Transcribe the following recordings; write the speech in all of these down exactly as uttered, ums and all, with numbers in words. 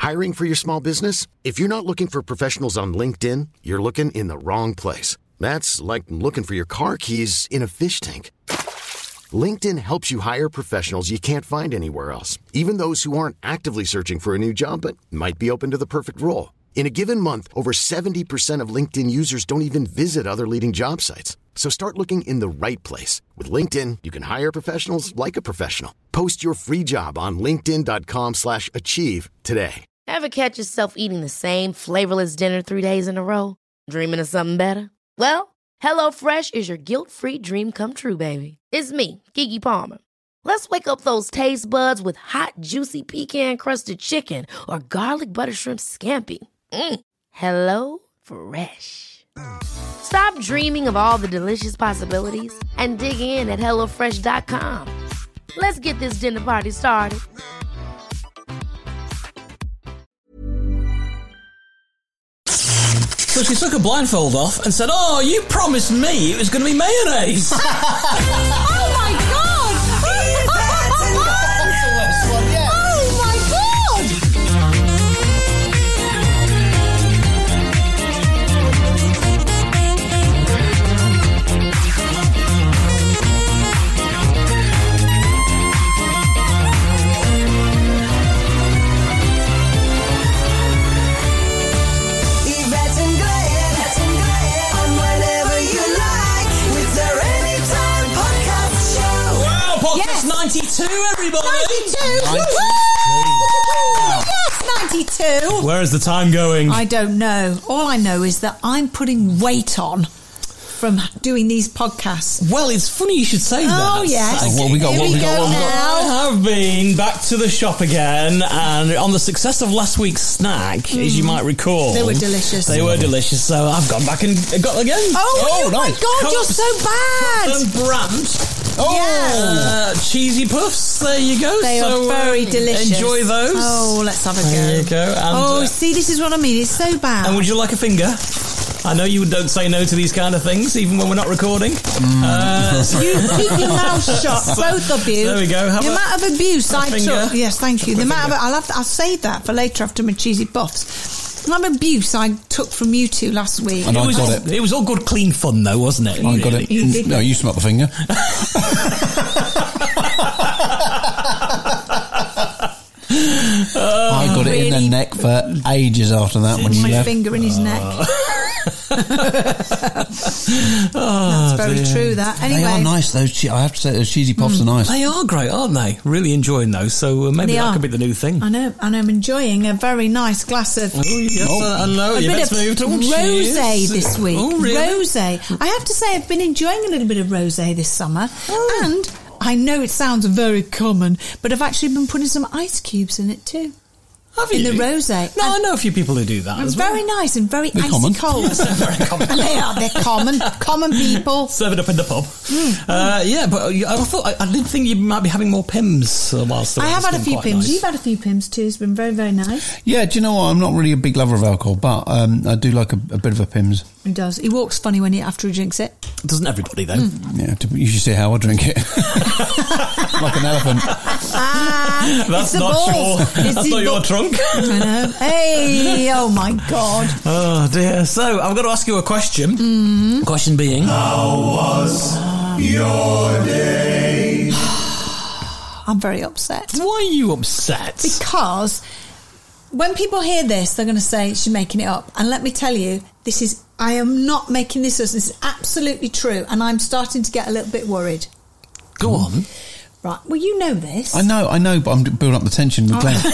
Hiring for your small business? If you're not looking for professionals on LinkedIn, you're looking in the wrong place. That's like looking for your car keys in a fish tank. LinkedIn helps you hire professionals you can't find anywhere else, even those who aren't actively searching for a new job but might be open to the perfect role. In a given month, over seventy percent of LinkedIn users don't even visit other leading job sites. So start looking in the right place. With LinkedIn, you can hire professionals like a professional. Post your free job on linkedin.com slash achieve today. Ever catch yourself eating the same flavorless dinner three days in a row? Dreaming of something better? Well, HelloFresh is your guilt-free dream come true, baby. It's me, Keke Palmer. Let's wake up those taste buds with hot, juicy pecan-crusted chicken or garlic butter shrimp scampi. Mm. Hello Fresh. Stop dreaming of all the delicious possibilities and dig in at hello fresh dot com. Let's get this dinner party started. So she took her blindfold off and said, "Oh, you promised me it was going to be mayonnaise." Oh my God! Oh my God! Yvette and Glenn, on whenever you like, with their Anytime Podcast Show. Wow, podcast Yes. ninety-two, everybody. ninety-two! ninety-two. Yes, ninety-two! Where is the time going? I don't know. All I know is that I'm putting weight on from doing these podcasts. Well, it's funny you should say that. Oh, yes. Uh, What we got? Here What we we got? go What we got? now. I have been back to the shop again, and on the success of last week's snack, as you might recall, They were delicious. They were delicious. So I've gone back and got them again. Oh, Oh, my nice. God, you're Cups. so bad! And Brandt. Yeah. Uh, cheesy puffs. There you go. They so, are very uh, delicious. Enjoy those. Oh, let's have a go. There you go. And, oh, uh, see, this is what I mean. It's so bad. and would you like a finger? I know you don't say no to these kind of things, even when we're not recording. Uh, so- You keep your mouth shut, both of you. There we go. Have the a- amount of abuse a I finger. took. Yes, thank you. Have The a amount of finger. I'll have to, I'll save that for later after my cheesy puffs. The amount of abuse I took from you two last week. And it I was got all, it. it was all good, clean fun, though, wasn't it? I got it. You did. No, you smelt the finger. I got it in really? the neck for ages after that when you My left. finger in his neck. Oh, That's very true. That anyway. They are nice. Those che- I have to say, those cheesy puffs are nice. They are great, aren't they? Really enjoying those. So uh, maybe They that are. could be the new thing. I know, and I'm enjoying a very nice glass of Oh, yes, Oh. uh, I know. a Yeah, bit let's of move to rosé this week. Oh, really? Rosé. I have to say, I've been enjoying a little bit of rosé this summer, Oh. and I know it sounds very common, but I've actually been putting some ice cubes in it too. Have In you? the rosé. No, I And know a few people who do that it's as well. very nice and very They're icy common. cold. Very common. And they are. They're common. Common people. Serve it up in the pub. Uh, yeah, but I I thought I, I did think you might be having more Pims uh, whilst the I have weather's had a been few quite Pims. nice. You've had a few Pims too. It's been very, very nice. Yeah, do you know what? I'm not really a big lover of alcohol, but um, I do like a, a bit of a Pimm's. He does. He walks funny when he after he drinks it. Doesn't everybody though? Yeah, to, you should see how I drink it. Like an elephant. Ah, That's it's the not balls. your. It's That's his not your ball- trunk. I know. Hey, oh my God. Oh dear. So I've got to ask you a question. Mm-hmm. Question being, I'm very upset. why are you upset? Because when people hear this, they're going to say she's making it up. And let me tell you, this is, I am not making this up. This is absolutely true. And I'm starting to get a little bit worried. Go on. Right. Well, you know this. I know, I know, but I'm building up the tension with Glenn.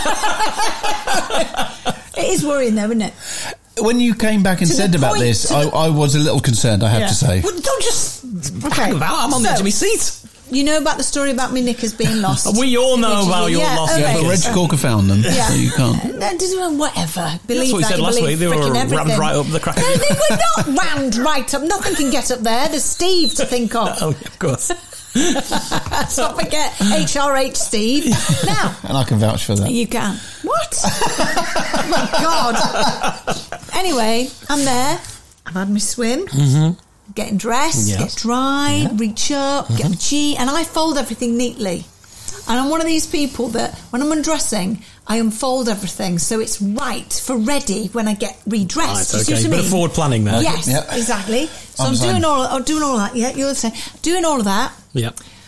It is worrying though, isn't it? When you came back and To the said about point, this, to I, the- I was a little concerned, I have Yeah. to say. Well, don't just Okay. hang about. I'm on the So- edge of my seat. You know about the story about my knickers being lost? We all know Originally. about your Yeah, lost okay. Yeah, but Reg Corker found them, Yeah. so you can't. No, just- whatever. Believe That's what we that, said you last believe week. They were frickin' rammed everything. right up the crack. No, they were not rammed right up. Nothing can get up there. There's Steve to think of. Oh, of course. Let's not forget H R H Steve. Now, And I can vouch for that. you can. What? Oh my God. Anyway, I'm there. I've had my swim. Mm-hmm. Getting dressed, Yes. get dry, Yeah. reach up, get my tea, and I fold everything neatly. And I'm one of these people that when I'm undressing, I unfold everything so it's right for ready when I get redressed. Right, You see okay. what I Bit mean? of forward planning there. Yes, Yeah. exactly. So I'm I'm, the doing same. all, I'm doing all that. Yeah, you're the same. Doing all of that. Yeah.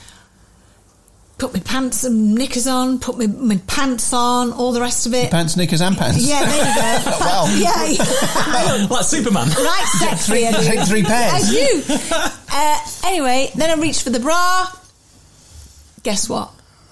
Put my pants and knickers on. Put my, my pants on. All the rest of it. Pants, knickers, and pants. Yeah, there you go. Wow. Yeah. Like Superman. Right, sexy. Three- anyway. take three pairs. As you. Uh, anyway, then I reached for the bra. Guess what?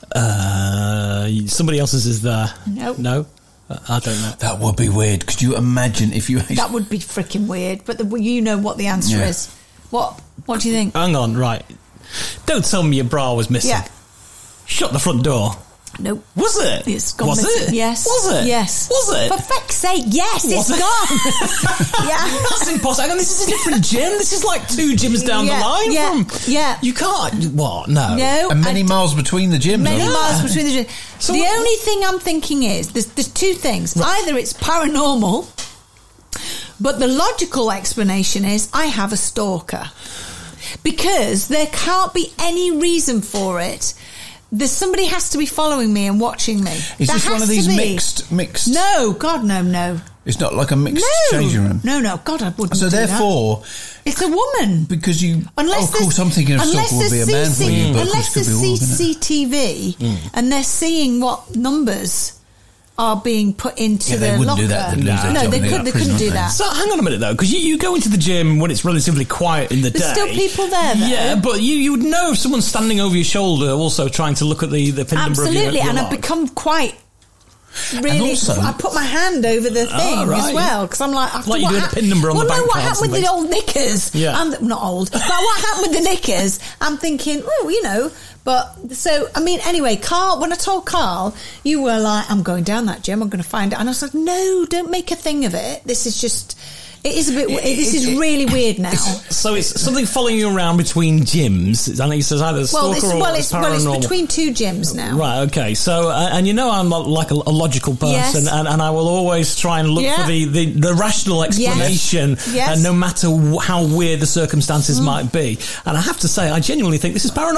Uh, somebody else's is there. Nope. No? Uh, I don't know. That would be weird. Could you imagine if you... That would be freaking weird. But the, you know what the answer Yeah. is. What? What do you think? Hang on, right. Don't tell me your bra was missing. Yeah. Shut the front door. Nope. Was it? It's gone Was missing. it? Yes. Was it? Yes. Was it? For fuck's sake, yes, Was it's it? gone. Yeah. That's impossible. Hang on, this is a different gym. This is like two gyms down Yeah, the line yeah, from... yeah. You can't... What? No. No. And many I- miles between the gyms. Many aren't there? miles between the. So the what- only thing I'm thinking is there's, there's two things. Either it's paranormal, but the logical explanation is I have a stalker, because there can't be any reason for it. There's somebody has to be following me and watching me. Is There this one has of to these be. mixed... mixed? No, God, no, no, It's not like a mixed no, changing room? no, no. God, I wouldn't. So do that. therefore... It's a woman. Because you... Unless oh, of course, there's- I'm thinking of unless stalker would be a there's man for C C you, but of unless course it there's could be a woman, isn't it? C C T V and they're seeing what numbers are being put into Yeah, they the wouldn't locker. do that. They'd lose their no, job they and they'd could. go They to prison, couldn't do wouldn't they? that. So hang on a minute though, because you, you go into the gym when it's relatively quiet in the There's day. still people there, though. Yeah, but you you would know if someone's standing over your shoulder, also trying to look at the the pin number of your, Absolutely, your and I've lock. become quite. Really, also- I put my hand over the thing Ah, right. as well because I'm like, after Like you what do a hap- pin number on well, the no, bank what cards happened with and the old knickers? Yeah. I'm not old, but what happened with the knickers? I'm thinking, oh, you know. But so I mean, anyway, Carl. When I told Carl, you were like, I'm going down that gym. I'm going to find it, and I was like, no, don't make a thing of it. This is just. It is a bit. It- this it- is it- really weird now. So it's something following you around between gyms. I know he says either Well, stalker it's or well, it's well, it's paranormal. between two gyms now. Right, okay. So, uh, and you know I'm not like a, a logical person, Yes. and, and I will always try and look Yeah. for the, the, the rational explanation, Yes. uh, no matter w- how weird the circumstances Mm. might be. And I have to say, I genuinely think this is paranormal.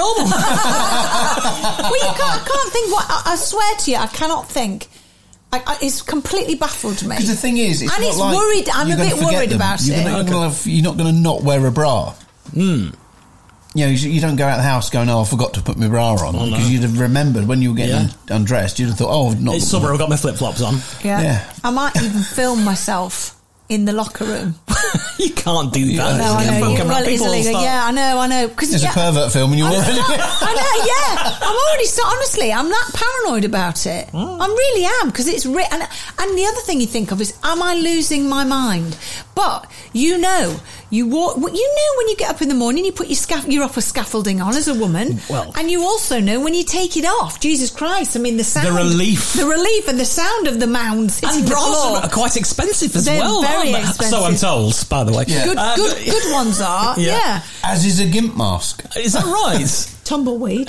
Well, you can't. I can't think. What I, I swear to you, I cannot think. I, I, it's completely baffled me. Because the thing is, it's and not it's like worried. I'm a you're gonna bit forget worried them. about you're it. Gonna, you're, gonna have, you're not going to not wear a bra. Mm. You know, you you don't go out the house going, "Oh, I forgot to put my bra on," Oh, no. because you'd have remembered when you were getting Yeah. un- undressed. You'd have thought, "Oh, I've not." It's summer, I've got my flip flops on. Yeah. Yeah. I might even film myself in the locker room. You can't do Yeah, that. no, No, I Yeah, know. phone Yeah, camera, well, it is people will illegal. start- Yeah, I know. I know. Because It's yeah, a pervert film, and you're I'm already. so- I know, yeah. I'm already so honestly, I'm that paranoid about it. Oh. I really am because it's re- and and the other thing you think of is, am I losing my mind? But you know, you walk. You know when you get up in the morning, you put your scaff, your upper scaffolding on as a woman. Well. and you also know when you take it off. Jesus Christ! I mean, the sound, relief. the relief, and the sound of the mounds hitting And the bras floor. are quite expensive as They're well. very aren't they? expensive. So I'm told, by the way. Yeah. Good, Uh, good, good ones are. Yeah. Yeah, As is a gimp mask. Is that right? tumbleweed.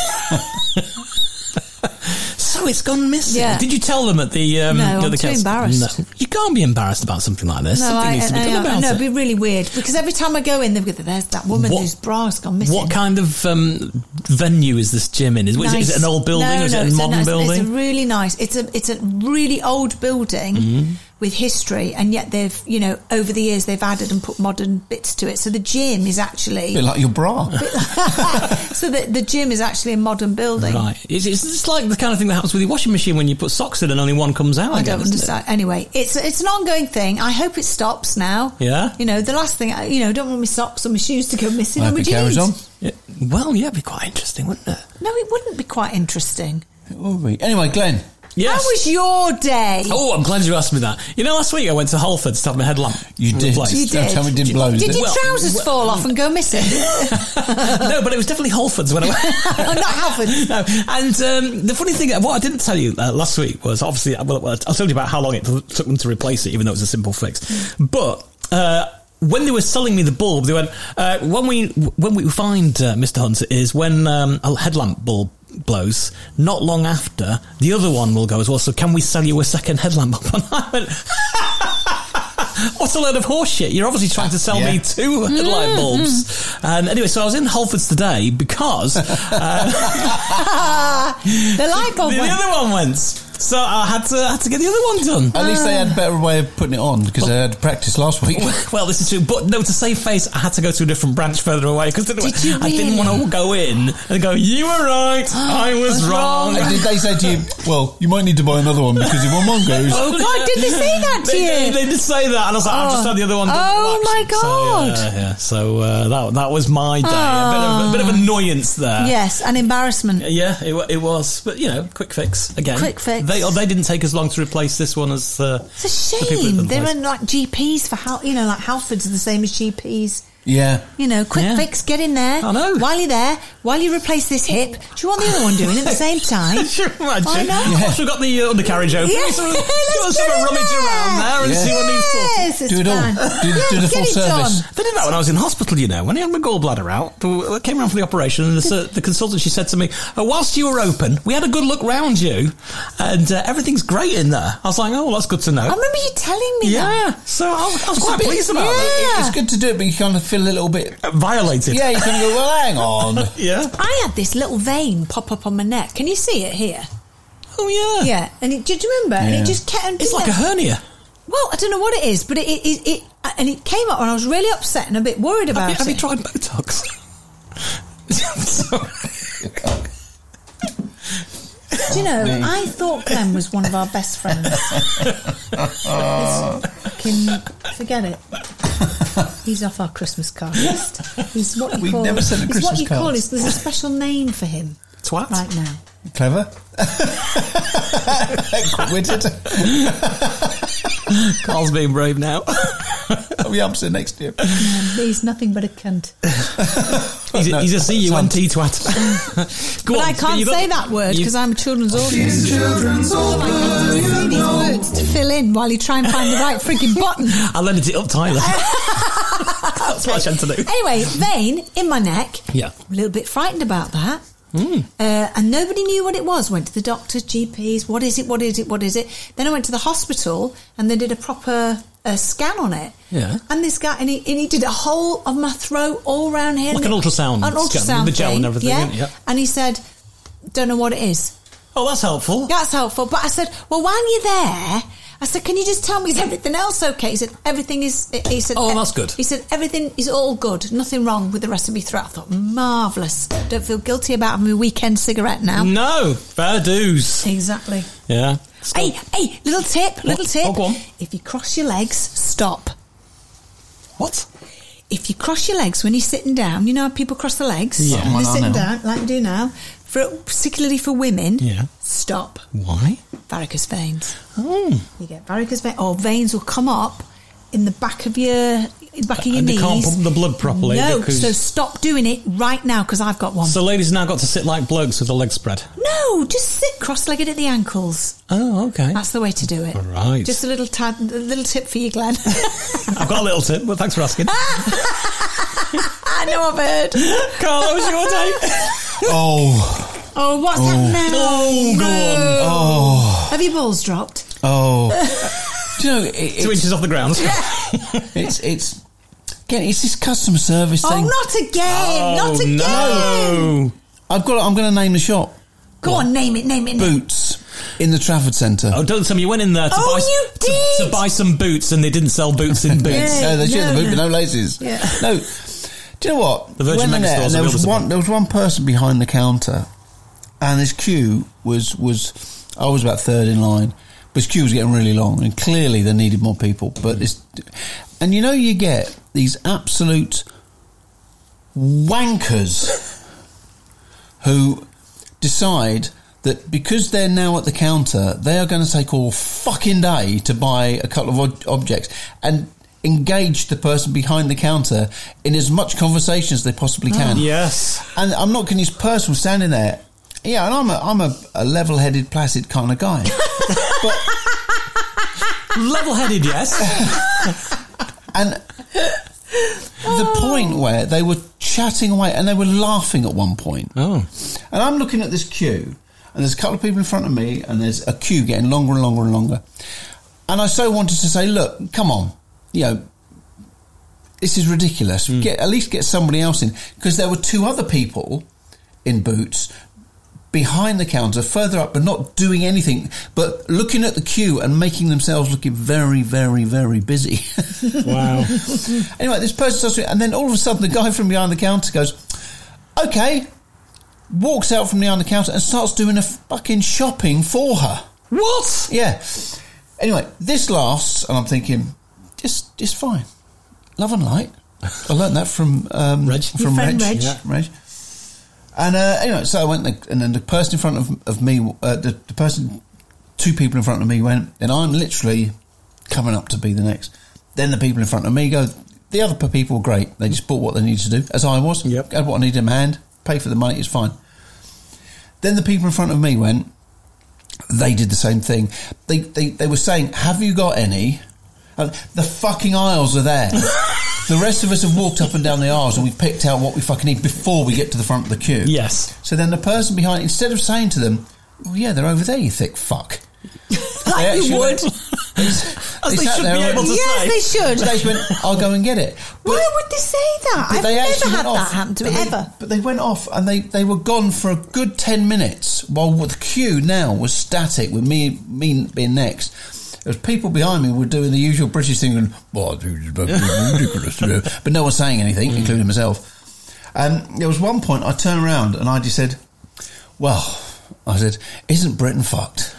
So it's gone missing. Yeah. Did you tell them at the um, No, at I'm the too council? embarrassed. No. You can't be embarrassed about something like this. No, something I, needs to be I, done I, about no, it. it'd be really weird because every time I go in, they've got there's that woman What- whose bra's gone missing. What kind of um, venue is this gym in? Is, is, it, is it an old building? No, or is no, it a it's modern nice, building? It's a really nice. It's a it's a really old building Mm-hmm. with history, and yet they've you know over the years they've added and put modern bits to it. So the gym is A actually bit like your bra. so the the gym is actually a modern building. Right. Is it's just like the kind of thing that happens with your washing machine when you put socks in and only one comes out. I again, don't isn't it? understand. Anyway, it's it's an ongoing thing. I hope it stops now. Yeah? You know, the last thing, I- you know, don't want my socks or my shoes to go missing. I or hope my it carries jeans. on. Yeah. Well, yeah, it'd be quite interesting, wouldn't it? No, it wouldn't be quite interesting. It will be. Anyway, Glenn. Yes. How was your day? Oh, I'm glad you asked me that. You know, last week I went to Halfords to have my headlamp You did. replaced. You Don't did. tell me it didn't blow. Did did your it? Well, trousers well- fall off and go missing? No, but it was definitely Halfords when I went. Oh, not Halfords. No, and um, the funny thing, what I didn't tell you uh, last week was obviously, well, well, I told you about how long it took them to replace it, even though it was a simple fix. But uh, when they were selling me the bulb, they went, uh, when we when we find uh, Mister Hunt is when um, a headlamp bulb blows, not long after, the other one will go as well. So can we sell you a second headlamp bulb? And I went, what a load of horse shit. You're obviously trying to sell Yeah. me two headlight bulbs. And anyway, so I was in Halfords today because uh, the light bulb the went. other one went. So I had to had to get the other one done. At least they had a better way of putting it on because they had practice last week. Well, this is true, but no, to save face, I had to go to a different branch further away because Did you I didn't really? want to go in and go, you were right, I was wrong. And did they say to you, well, you might need to buy another one because if one one goes... Oh, God, did they say that to They, you? they, they did say that, and I was like, I've just had the other one done. Oh, Watch. my God. So, yeah, yeah. so uh, that that was my day. A, bit of, a bit of annoyance there. Yes, an embarrassment. Yeah, it, wa- it was. But, you know, quick fix again. Quick fix. They, oh, they didn't take as long to replace this one as... Uh, It's a the people that shame. done They're place. in like G Ps for how you know, like Halfords are the same as G Ps. Yeah. You know, quick Yeah. fix, get in there. I know. While you're there, while you replace this hip, do you want the other one doing at the same time? Sure, imagine. I know. Yeah. Once we've got the uh, undercarriage open, Yeah, let's have a- let's let's get have a in rummage there. around there and Yeah. see what needs sorting. Yes, it's Do it all. fine. Do- do Yeah, the full get it service. done. They did that when I was in hospital, you know, when I had my gallbladder out. I came around for the operation, and the, the consultant, she said to me, oh, whilst you were open, we had a good look round you, and uh, everything's great in there. I was like, oh, well, that's good to know. I remember you telling me that. Yeah, so I was, I was quite bit- pleased about yeah. that. It's good to do it, but you kind of feel a little bit... Violated. Yeah, you kind of go, well, hang on. Yeah. I had this little vein pop up on my neck. Can you see it here? Oh, yeah. Yeah. And it, did you remember? And Yeah. it just kept... It's like a hernia. Well, I don't know what it is, but it, it, it, it and it came up, and I was really upset and a bit worried about Have you, have it. you tried Botox? Sorry. Do you know, I thought Glenn was one of our best friends. Fucking forget it. He's off our Christmas card list. He's what you We've call. never sent a he's Christmas what you card. call. Is, there's a special name for him Twat. right now. Clever. Quick-witted. Carl's being brave now. I'll be upset next year. Um, he's nothing but a cunt. He's a, No, he's a C U N T twat. Go But on, I can't you got- say that word you- because I'm a children's author. So I have to say these words to fill in while you try and find the right freaking button. I landed it up, Tyler. That's what I had to do. Anyway, vein in my neck. Yeah. A little bit frightened about that. Mm. Uh, and nobody knew what it was. Went to the doctors, G Ps. What is it? What is it? What is it? Then I went to the hospital and they did a proper uh, scan on it. Yeah. And this guy, and he, and he did a whole of my throat all round here. Like an ultrasound An scan ultrasound with the gel thing, and everything, Yeah. yeah. And he said, don't know what it is. Oh, that's helpful. That's helpful. But I said, well, while you're there, I said, can you just tell me, is everything else okay? He said, everything is, he said, Oh, that's good. He said, everything is all good. Nothing wrong with the rest of my throat. I thought, marvellous. Don't feel guilty about having a weekend cigarette now. No, fair dues. Exactly. Yeah. Hey, hey, little tip, little tip. Oh, go on. If you cross your legs, stop. What? If you cross your legs when you're sitting down, you know how people cross their legs? Yeah. When Well, they're I sitting know. down, like you do now, for, particularly for women, Yeah. stop. Why? Varicose veins. Oh. You get varicose veins, or veins will come up in the back of your back of your And they knees. can't pump the blood properly No, because- so stop doing it right now because I've got one. So ladies now got to sit like blokes with the legs spread. no, just sit cross-legged at the ankles. Oh, okay. That's the way to do it. Right. Just a little tad, a little tip for you, Glenn. I've got a little tip, but thanks for asking. I know I've heard. Carl, what was your day? Oh, Oh, what's happened now? Oh, go on. oh, Have your balls dropped? oh. Do you know, it, Two it's, inches off the ground. it's, it's, again, it's this customer service thing. Oh, not again! Oh, not again! no. I've got, I'm going to name the shop. Go on, name it, name it. Name it. Boots in the Trafford Centre. Oh, don't tell me you went in there to, Oh, buy, you to, did! to buy some boots and they didn't sell boots in boots. Yeah. No, they should no, have the boot, no. but no laces. Yeah. No. Do you know what? The Virgin Went in there Megastores and there will be was able to one. buy. There was one person behind the counter, and this queue was was. I was about third in line, but this queue was getting really long, and clearly they needed more people. But it's, and you know, you get these absolute wankers who decide that because they're now at the counter, they are going to take all fucking day to buy a couple of ob- objects and engage the person behind the counter in as much conversation as they possibly can. Yes. And I'm not kidding, this person was standing there. Yeah, and I'm a, I'm a, a level-headed, placid kind of guy. But Level-headed, yes. and the point where they were chatting away and they were laughing at one point. Oh. And I'm looking at this queue, and there's a couple of people in front of me, and there's a queue getting longer and longer and longer. And I so wanted to say, look, come on, you know, this is ridiculous. Mm. Get at least get somebody else in, because there were two other people in Boots behind the counter, further up, but not doing anything, but looking at the queue and making themselves looking very, very, very busy. Wow. Anyway, this person starts to, and then all of a sudden the guy from behind the counter goes, okay, walks out from behind the counter and starts doing a fucking shopping for her. What? Yeah. Anyway, this lasts, and I'm thinking, just, just fine. Love and light. I learned that from um, Reg. From Your friend Reg. Reg. Yeah, Reg. And uh, anyway, so I went, and then the person in front of, of me, uh, the, the person, two people in front of me went, and I'm literally coming up to be the next. Then the people in front of me go. The other people were great. They just bought what they needed to do, as I was. Yep. Had what I needed in my hand, pay for the money, it's fine. Then the people in front of me went. They did the same thing. They they, they were saying, have you got any? And the fucking aisles are there. The rest of us have walked up and down the aisles and we've picked out what we fucking need before we get to the front of the queue. Yes. So then the person behind, instead of saying to them, well, yeah, they're over there, you thick fuck. Like you would. They, As they sat should there be and able to went, say. Yes, they should. they just went, I'll go and get it. But, Why would they say that? but I've they never actually had went that off. happen to me, But they- ever. But they went off and they, they were gone for a good ten minutes while the queue now was static with me, me being next. There was people behind me were doing the usual British thing and, well, it's ridiculous. But no one saying anything, including myself. And there was one point I turned around and I just said, well, I said, isn't Britain fucked?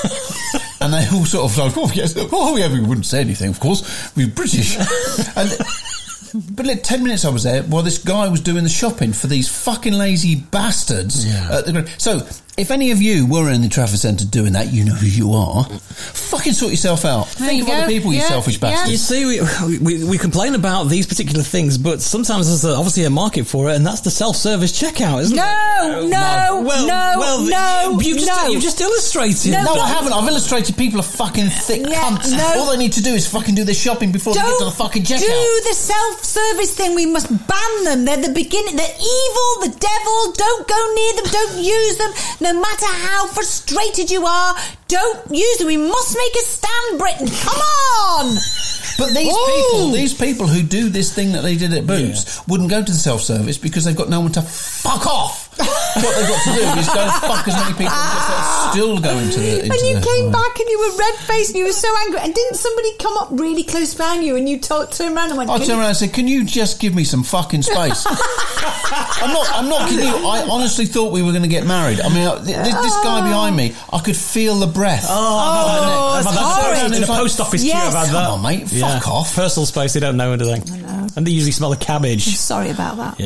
And they all sort of like, oh, yes, oh, yeah, we wouldn't say anything, of course. We're British. And, but like, ten minutes I was there while this guy was doing the shopping for these fucking lazy bastards. Yeah. At the, so, if any of you were in the Trafford Centre doing that, you know who you are. Fucking sort yourself out. There Think you of other go. people, you Yeah, selfish yeah. bastards. You see, we, we we complain about these particular things, but sometimes there's a, obviously a market for it, and that's the self-service checkout, isn't No, it? no, well, no, well, no, you just, no. you just illustrated. No, No, but- I haven't. I've illustrated people are fucking thick Yeah, cunts. no. All they need to do is fucking do their shopping before they get to the fucking checkout. do the self-service thing. We must ban them. They're the beginning. They're evil. The devil. Don't go near them. Don't use them. No matter how frustrated you are, don't use them. We must make a stand, Britain. Come on. But these Ooh. people, these people who do this thing that they did at Boots wouldn't go to the self-service because they've got no one to fuck off. What they've got to do is go and fuck as many people as they'll still go into the... Into And you the, came back and you were red-faced and you were so angry. And didn't somebody come up really close behind you and you told, turned around and went... I "Can turned you-" around and said, can you just give me some fucking space? I'm not I'm not kidding you. I honestly thought we were going to get married. I mean, th- this, this guy behind me, I could feel the breath. Oh, it's I've had horrid. that in a post office queue. Yes. I've had that. Come on, mate, Yeah. fuck off. Personal space, they don't know, do they? know. And they usually smell of cabbage. Sorry about that.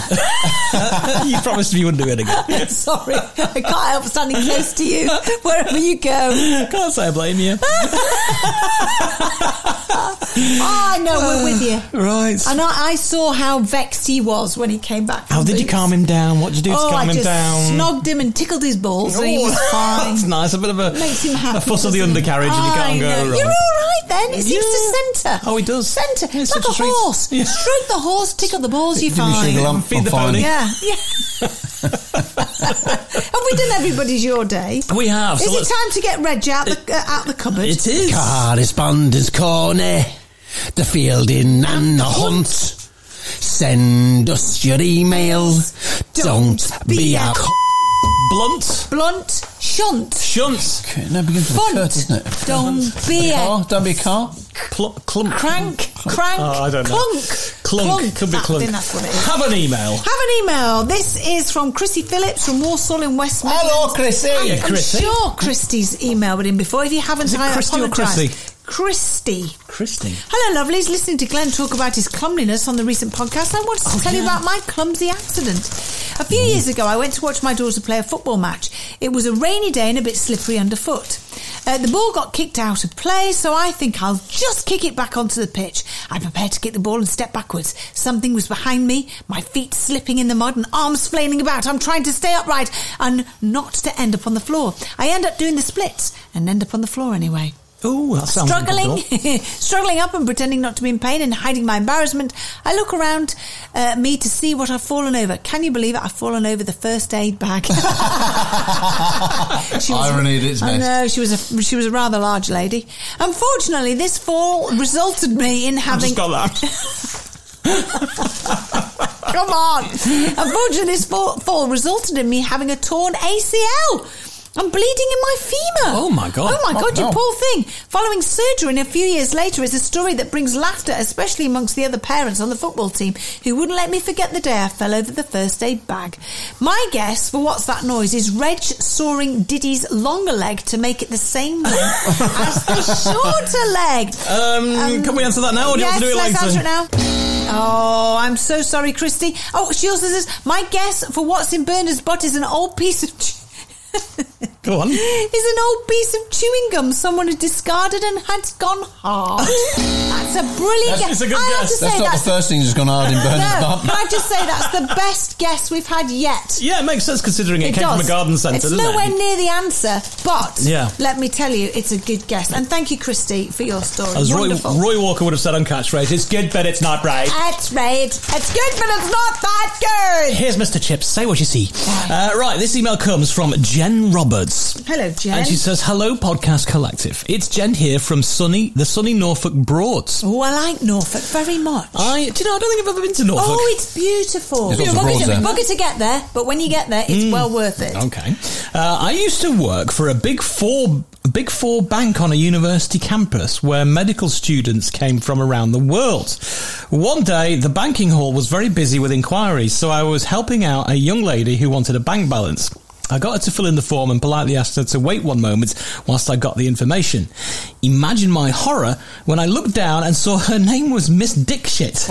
Yeah. You promised me you wouldn't do it again. Sorry. I can't help standing close to you wherever you go. Can't say I blame you. Oh, no, we're with you. Right. And I, I saw how vexed he was when he came back from How did you Boots. calm him down? What did you do to Oh, calm I him just down? snogged him and tickled his balls and he Oh, was fine. That's nice. A bit of a, Makes him happy. a fuss of the doesn't it? undercarriage and you can't I go know. wrong. You're all right then. It seems to centre. Oh, he does. Centre. It's like such a a treat. horse. Yeah. Stroke the horse, tickle the balls, you're Give me a fine. sugar lump, Feed I'm the fine. pony. Yeah, yeah. Have we done everybody's your day? We have. Is so it let's- time to get Reg out the uh, out the cupboard? It is. Correspondence Corner, the fielding and the hunt. Send us your email. Don't, be a c- Blunt. Blunt, shunt, Shunt. Okay, no, it begins with a funt. curt, doesn't it? Don't be a Car? Don't be a car. Cl- clump. crank, crank, Oh, I don't know. clunk, Clunk. Could be I clunk. think that's what it is. Have an email. Have an email. This is from Chrissy Phillips from Walsall in West Midlands. Hello, Chrissy. I'm, Yeah, I'm Chrissy. sure Christy's emailed in before. If you haven't, Is it I Christy or apologise. Chrissy? Christy. Christy. Hello, lovelies. Listening to Glenn talk about his clumsiness on the recent podcast, I wanted to Oh, tell you yeah. about my clumsy accident. A few years ago, I went to watch my daughter play a football match. It was a rainy day and a bit slippery underfoot. Uh, the ball got kicked out of play, so I think I'll just kick it back onto the pitch. I prepared to kick the ball and step backwards. Something was behind me, my feet slipping in the mud and arms flailing about. I'm trying to stay upright and not to end up on the floor. I end up doing the splits and end up on the floor anyway. Oh, that sounds like a Struggling, good goal. struggling up and pretending not to be in pain and hiding my embarrassment, I look around uh, me to see what I've fallen over. Can you believe it? I've fallen over the first aid bag. She was- Irony at its I best. know, she was a she was a rather large lady. Unfortunately, this fall resulted me in I've having just got that. Come on. Unfortunately, this fall, fall resulted in me having a torn A C L. I'm bleeding in my femur. Oh, my God. Oh, my Oh, God, you no. poor thing. Following surgery and a few years later is a story that brings laughter, especially amongst the other parents on the football team who wouldn't let me forget the day I fell over the first aid bag. My guess for What's That Noise is Reg sawing Diddy's longer leg to make it the same length as the shorter leg. Um, can we answer that now, or do yes, you want to do it let's later? answer it now. Oh, I'm so sorry, Christy. Oh, she also says, my guess for what's in Bernard's butt is an old piece of... Che- Go on. is an old piece of chewing gum someone had discarded and had gone hard. That's a brilliant That's- guess. it's a good I have guess. to say That's not that's the first thing that's gone hard in Bernard's no, butt. can I just say that's the best guess we've had yet. Yeah, it makes sense considering it, It came does. from a garden centre, It's doesn't nowhere it? near the answer, but Yeah. let me tell you, it's a good guess. And thank you, Christy, for your story. As Roy, Wonderful. Roy Walker would have said on catchphrase, it's good, but it's not right. That's right. It's good, but it's not that good. Here's Mister Chips. Say what you see. Uh, right, this email comes from Jen Roberts. Hello, Jen. And she says, hello, Podcast Collective. It's Jen here from sunny, the sunny Norfolk Broads. Oh, I like Norfolk very much. I, do you know, I don't think I've ever been to Norfolk. Oh, it's beautiful. There's lots of Bugger broads to, there. bugger to get there, but when you get there, it's well worth it. Okay. Uh, I used to work for a big four, big four bank on a university campus where medical students came from around the world. One day, the banking hall was very busy with inquiries, so I was helping out a young lady who wanted a bank balance. I got her to fill in the form and politely asked her to wait one moment whilst I got the information. Imagine my horror when I looked down and saw her name was Miss Dickshit.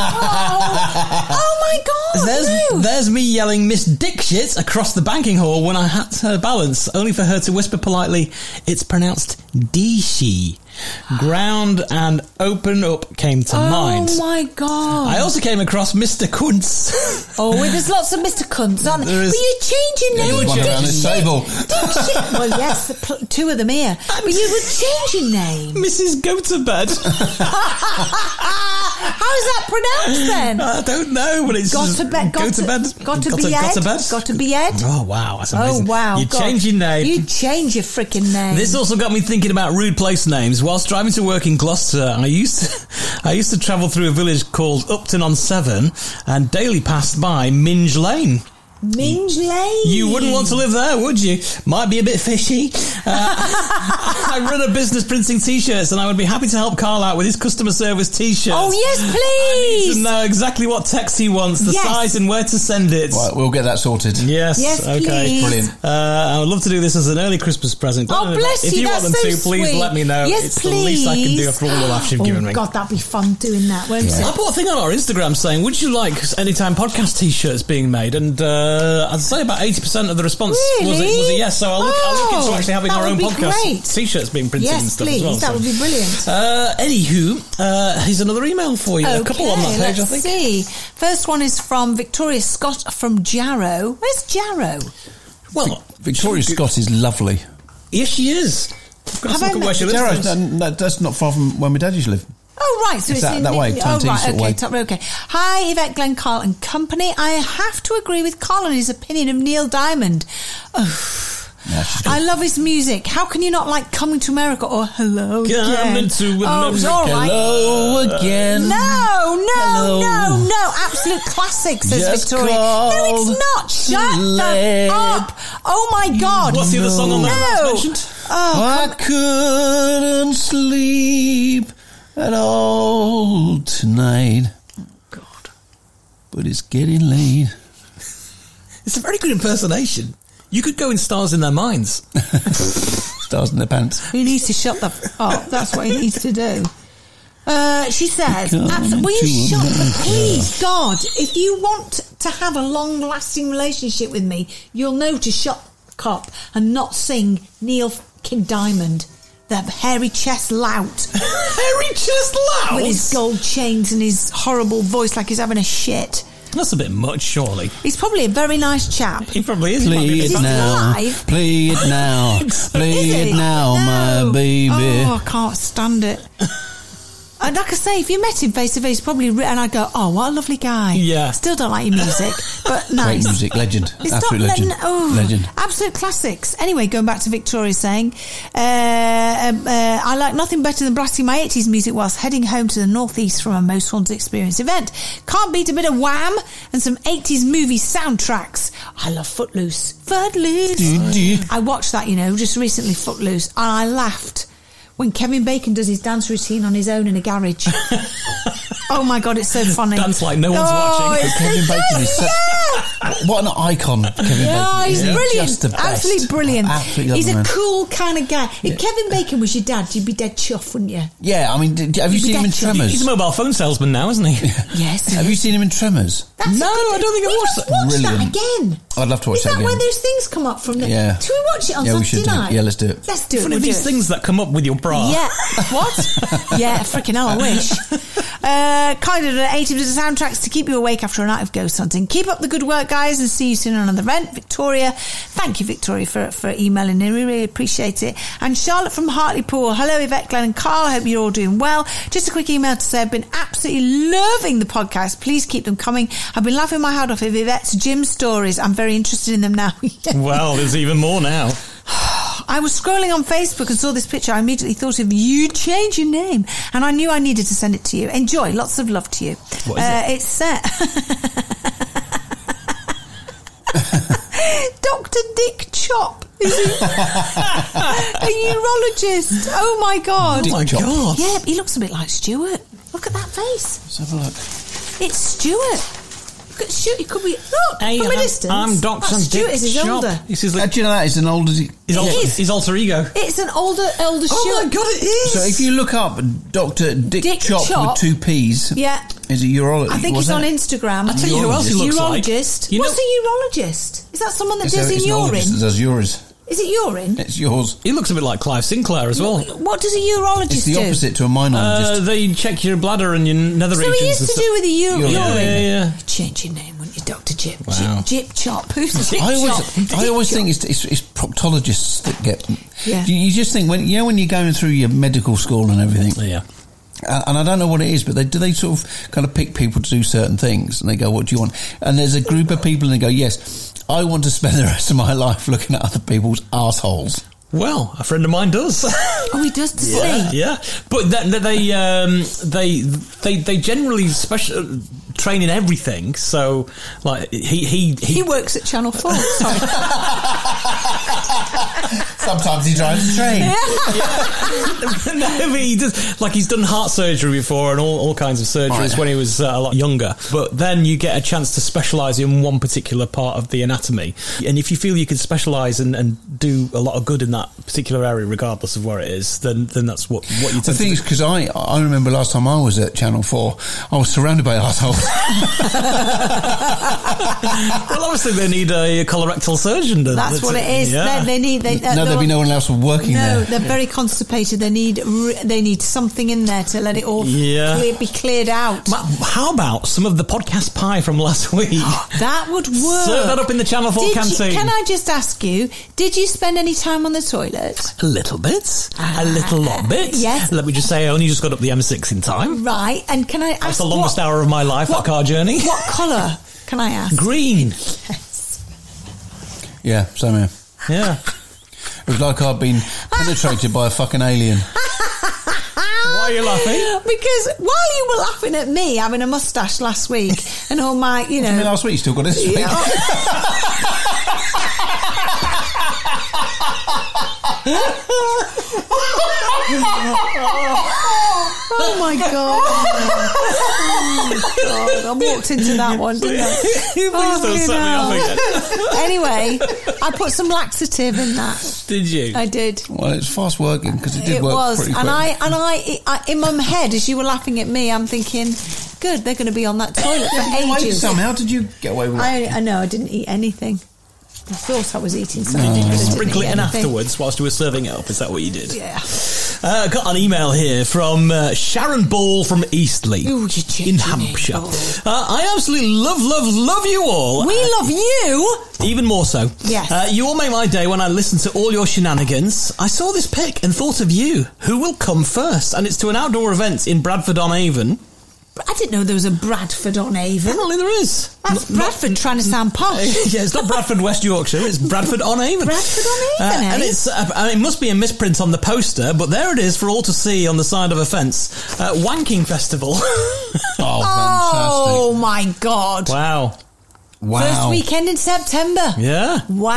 Oh, oh my God. There's, no. there's me yelling Miss Dickshit across the banking hall when I had her balance, only for her to whisper politely, it's pronounced D-she. Ground and open up came to mind. Oh my God. I also came across Mister Kuntz. Oh, well, there's lots of Mister Kunz, aren't there? There is- But you change your name. There's one Dick around this shit. table. Dick shit. Well, yes, the pl- two of them here. But you would change your name. Missus Go to Bed. How is that pronounced then? I don't know, but it's Got just to bed. Go Got to bed. Got to Got be to, got Ed. to bed. Got to be Ed. Oh, wow. That's Oh, amazing. wow. You God. change your name. You change your freaking name. This also got me thinking about rude place names. Whilst driving to work in Gloucester, I used to, I used to travel through a village called Upton on Severn and daily passed by Minge Lane. Minge Lane. You wouldn't want to live there, would you? Might be a bit fishy. Uh, I run a business printing T-shirts and I would be happy to help Carl out with his customer service T-shirts. Oh, yes, I need please. to know exactly what text he wants, the Yes. size and where to send it. Right, we'll get that sorted. Yes, Yes, okay. please. Brilliant. Uh, I would love to do this as an early Christmas present. Oh, Uh, bless if you, you want them that's to, so please sweet. let me know. Yes, it's the least I can do please. after all the laughs you've Oh, given me. God, that'd be fun doing that, won't I it? put a thing on our Instagram saying, would you like Anytime Podcast T-shirts being made? And uh, I'd say about eighty percent of the response was, it, Really? was a yes. So I'll look, I'll look into Oh, actually having that our own would be podcast great. T-shirts being printed and Yes, stuff please. as well. That so. would be brilliant. Uh, anywho, uh, here's another email for you. A couple on that page, let's I think. see. First one is from Victoria Scott from Jarrow. Where's Jarrow? Well, Victoria Scott is lovely. yes, she is. I've got Have to I look at met where she Darrow, lives. no, no, that's not far from where my dad used to live. Oh, right. So It's it's, that- in that way, Oh, Tantine right. sort of Okay. way. Top, okay. Hi, Yvette, Glenn, Carl and company. I have to agree with Carl on his opinion of Neil Diamond. Oh, Yeah, she's good. I love his music. How can you not like Coming to America or Hello Again? Coming to Oh, it's America. all right. Hello again. No, no, Hello. no, no. Absolute classic, says Just Victoria. No, it's not. Shut late. up. Oh, my God. What's the other song on there that's No. mentioned? Oh, I couldn't sleep at all tonight. God. But it's getting late. It's a very good impersonation. You could go in Stars in Their Minds. Stars in their pants. he needs to shut the f- up. That's what he needs to do. Uh, she says, Come abs- will to you shut the, America. please, God, if you want to have a long-lasting relationship with me, you'll know to shut up and not sing Neil fucking Diamond, the hairy chest lout, Harry Chest Loud. with his gold chains and his horrible voice like he's having a shit. That's a bit much, surely. He's probably a very nice chap. He probably is. He might Play be a it bit- he now. live? Play it now. Play Is it he? now, No. my baby. Oh, I can't stand it. And like I say, if you met him face to face, probably, re- and I'd go, oh, what a lovely guy. Yeah. Still don't like your music, but Great nice. music, legend. It's Absolute not legend. letting- oh, Legend. Absolute classics. Anyway, going back to Victoria saying, uh, uh, uh, I like nothing better than blasting my eighties music whilst heading home to the northeast from a Most Haunted Experience event. Can't beat a bit of Wham and some eighties movie soundtracks. I love Footloose. Footloose. I watched that, you know, just recently, Footloose, and I laughed when Kevin Bacon does his dance routine on his own in a garage. Oh my God, it's so funny. Dance like no one's oh, watching. It's Kevin Bacon is such... yeah. What an icon, Kevin Yeah, Bacon. he's Yeah. brilliant. Just the best. Absolutely brilliant. Absolutely he's lovely a man. cool kind of guy. If Kevin Bacon was your dad, you'd be dead chuffed, wouldn't you? Yeah, I mean, did, have you You'd be seen him in dead chuffed. Tremors? He's a mobile phone salesman now, isn't he? Yes. Have you seen him in Tremors? That's No, a good- I don't think I've we watched must that. watch Brilliant. that again. I'd love to watch Is that that again. where those things come up from? The, Yeah. Should we watch it on Yeah, we Saturday should do it. night? Yeah, let's do it. Let's do it. One We'll of do these it. things that come up with your bra. Yeah. What? Yeah, freaking hell, I wish. Uh, kind of eighty percent soundtracks to keep you awake after a night of ghost hunting. Keep up the good work, guys, and see you soon on another event. Victoria, thank you, Victoria, for, for emailing in. We really appreciate it. And Charlotte from Hartlepool. Hello, Yvette, Glenn, and Carl. Hope you're all doing well. Just a quick email to say I've been absolutely loving the podcast. Please keep them coming. I've been laughing my head off at Yvette's gym stories. I'm very interested in them now. Well, there's even more now. I was scrolling on Facebook and saw this picture. I immediately thought of you. Change your name, and I knew I needed to send it to you. Enjoy. Lots of love to you. What is uh, it? It's set. Doctor Dick Chop is a, a urologist. Oh my God! Oh my Chop. God. Yeah, he looks a bit like Stuart. Look at that face. Let's have a look. It's Stuart. Look at Stuart. He could be. Look Hey, from a I'm- distance. I'm Doctor That's Stuart. Dick Is his Chop. older. This is How like do you know that? He's an older... his, It alter, is. his alter ego. It's an older, elder Oh Stuart. my God, it is. So if you look up Doctor Dick, Dick Chop, Chop. with two P's, Yeah. is a urologist. I think What's he's on that? Instagram. I'll tell you who else he looks like. Urologist. You know- What's a urologist? Is that someone that It's, does a, in it's an urine? urologist that does yours. Is it urine? It's yours. He looks a bit like Clive Sinclair as well. What does a urologist It's the do? opposite to a minologist. Uh, they check your bladder and your nether So regions. he used and to stuff. do with the u- Urine. urine. Yeah, yeah, yeah. Change your name, wouldn't you, Doctor Jip? Wow. Jip, Jip Chop. Who's Jip I always, Chop? I always Jip think Chop. it's, it's, it's proctologists that get. Yeah. You, you just think when you know when you're going through your medical school and everything, Yeah. uh, and I don't know what it is, but they do they sort of kind of pick people to do certain things, and they go, "What do you want?" And there's a group of people, and they go, "Yes, I want to spend the rest of my life looking at other people's assholes." Well, a friend of mine does. Oh, he does to Yeah, see. yeah, but they they um, they they they generally special train in everything. So, like he he he, He works at Channel four. Sorry. Sometimes he drives a train. no, but he does, like he's done heart surgery before and all, all kinds of surgeries Right. when he was uh, a lot younger. But then you get a chance to specialise in one particular part of the anatomy, and if you feel you can specialise and, and do a lot of good in that particular area, regardless of where it is, then then that's what what you tend The thing to is, because I, I remember last time I was at Channel four, I was surrounded by assholes. Well, obviously they need a colorectal surgeon. Then. That's what it is. Yeah. They, they need. They, uh, no, there'd be they're- no one else working No, there. they're very constipated. They need re- they need something in there to let it all Yeah. clear, be cleared out. Ma- How about some of the podcast pie from last week? That would work. Serve that up in the Channel four Did canteen. You, can I just ask you, did you spend any time on the toilet? A little bit. A little lot bit. Yes. Let me just say, I only just got up the M six in time. Right, and can I ask That's the longest what, hour of my life, what- that car journey. What colour, can I ask? Green. Yeah, same here. Yeah. It was like I'd been penetrated by a fucking alien. Why are you laughing? Because while you were laughing at me having a moustache last week and all my, you know... I mean, last week you still got this week. Yeah. Oh my god! Oh god! I walked into that one, didn't I? Please don't Fucking set me hell. off again. Anyway, I put some laxative in that. Did you? I did. Well, it's fast working because it did It work was, pretty quick. and I and I, I, in my head, as you were laughing at me, I'm thinking, good, they're going to be on that toilet for Wait, ages. Sam, how did you get away with that? I, I know I didn't eat anything. I thought I was eating something. but I didn't Sprinkle eat it in anything. afterwards whilst you were serving it up. Is that what you did? Yeah. Uh, got an email here from uh, Sharon Ball from Eastleigh Ooh, you cheeky in name, Hampshire. Ball. Uh, I absolutely love, love, love you all. We love you. Even more so. Yes. Uh, you all make my day when I listen to all your shenanigans. I saw this pic and thought of you. Who will come first? And it's to an outdoor event in Bradford-on-Avon. I didn't know there was a Bradford on Avon. Apparently there is. That's Not- Bradford not- trying to sound posh. Yeah, it's not Bradford, West Yorkshire. It's Bradford-on-Avon. Bradford-on-Avon, uh, eh? And it's, uh, I mean, it must be a misprint on the poster, but there it is for all to see on the side of a fence. Uh, Wanking Festival. Oh, Oh my God. Wow. fantastic. Wow. First weekend in September. Yeah.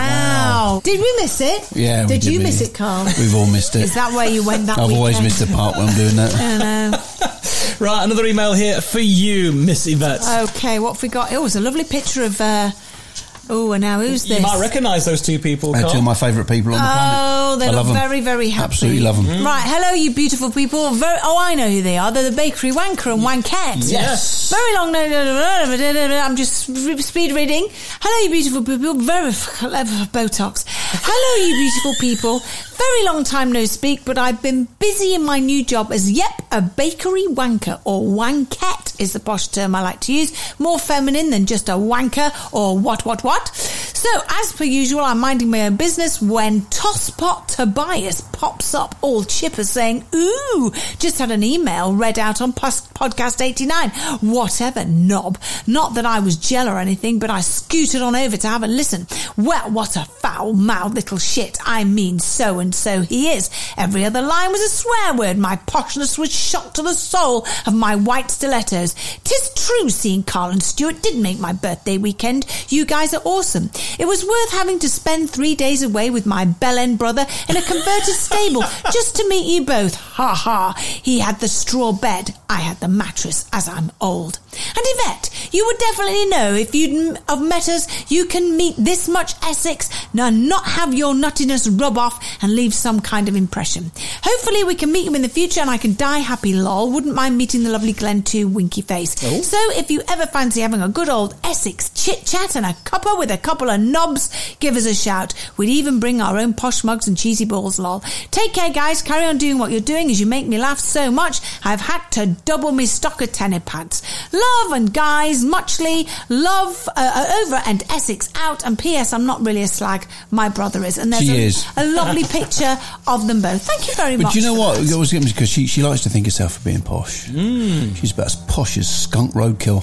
Wow. Did we miss it? Yeah, we Did did you miss miss it. it, Carl? We've all missed it. Is that where you went that I've weekend? always missed the part when I'm doing that. I know. Right, another email here for you, Miss Yvette. Okay, what have we got? Oh, it's a lovely picture of... Uh, oh, and now who's this? You might recognise those two people, They're Carl. two of my favourite people on the planet. Oh, they I look love 'em. very, very happy. Absolutely love them. Right, hello, you beautiful people. Very, oh, I know who they are. They're the Bakery Wanker and Wankette. Yes. Very long. No, no, no, no, no, no, no, I'm just speed reading. Hello, you beautiful people. Very clever Botox. Hello, you beautiful people. Very long time no speak, but I've been busy in my new job as, yep, a bakery wanker, or wankette is the posh term I like to use. More feminine than just a wanker or what, what, what. So, as per usual, I'm minding my own business when Tosspot Tobias pops up all chipper saying, ooh, just had an email read out on post- podcast eighty-nine. Whatever, knob. Not that I was gel or anything, but I scooted on over to have a listen. Well, what a foul-mouthed little shit. I mean, so and so he is. Every other line was a swear word. My poshness was shot to the soul of my white stilettos. 'Tis true seeing Carl and Stuart did make my birthday weekend. You guys are awesome. It was worth having to spend three days away with my bell-end brother in a converted stable just to meet you both. Ha ha. He had the straw bed. I had the mattress, as I'm old. And Yvette, you would definitely know if you'd have met us. You can meet this much Essex and not have your nuttiness rub off and leave some kind of impression. Hopefully we can meet you in the future and I can die happy, lol. Wouldn't mind meeting the lovely Glen too, winky face. Oh. So if you ever fancy having a good old Essex chit-chat and a cuppa with a couple of knobs, give us a shout. We'd even bring our own posh mugs and cheesy balls, lol. Take care, guys. Carry on doing what you're doing as you make me laugh so much. I've had to double my stock of tennis pads. Love and guys, muchly love uh, over and Essex out. And P S I'm not really a slag. My brother is. And there's She a, is. a lovely picture of them both. Thank you very But much. do you know for what? that. It was because she, she likes to think herself of being posh. Mm. She's about as posh as skunk roadkill.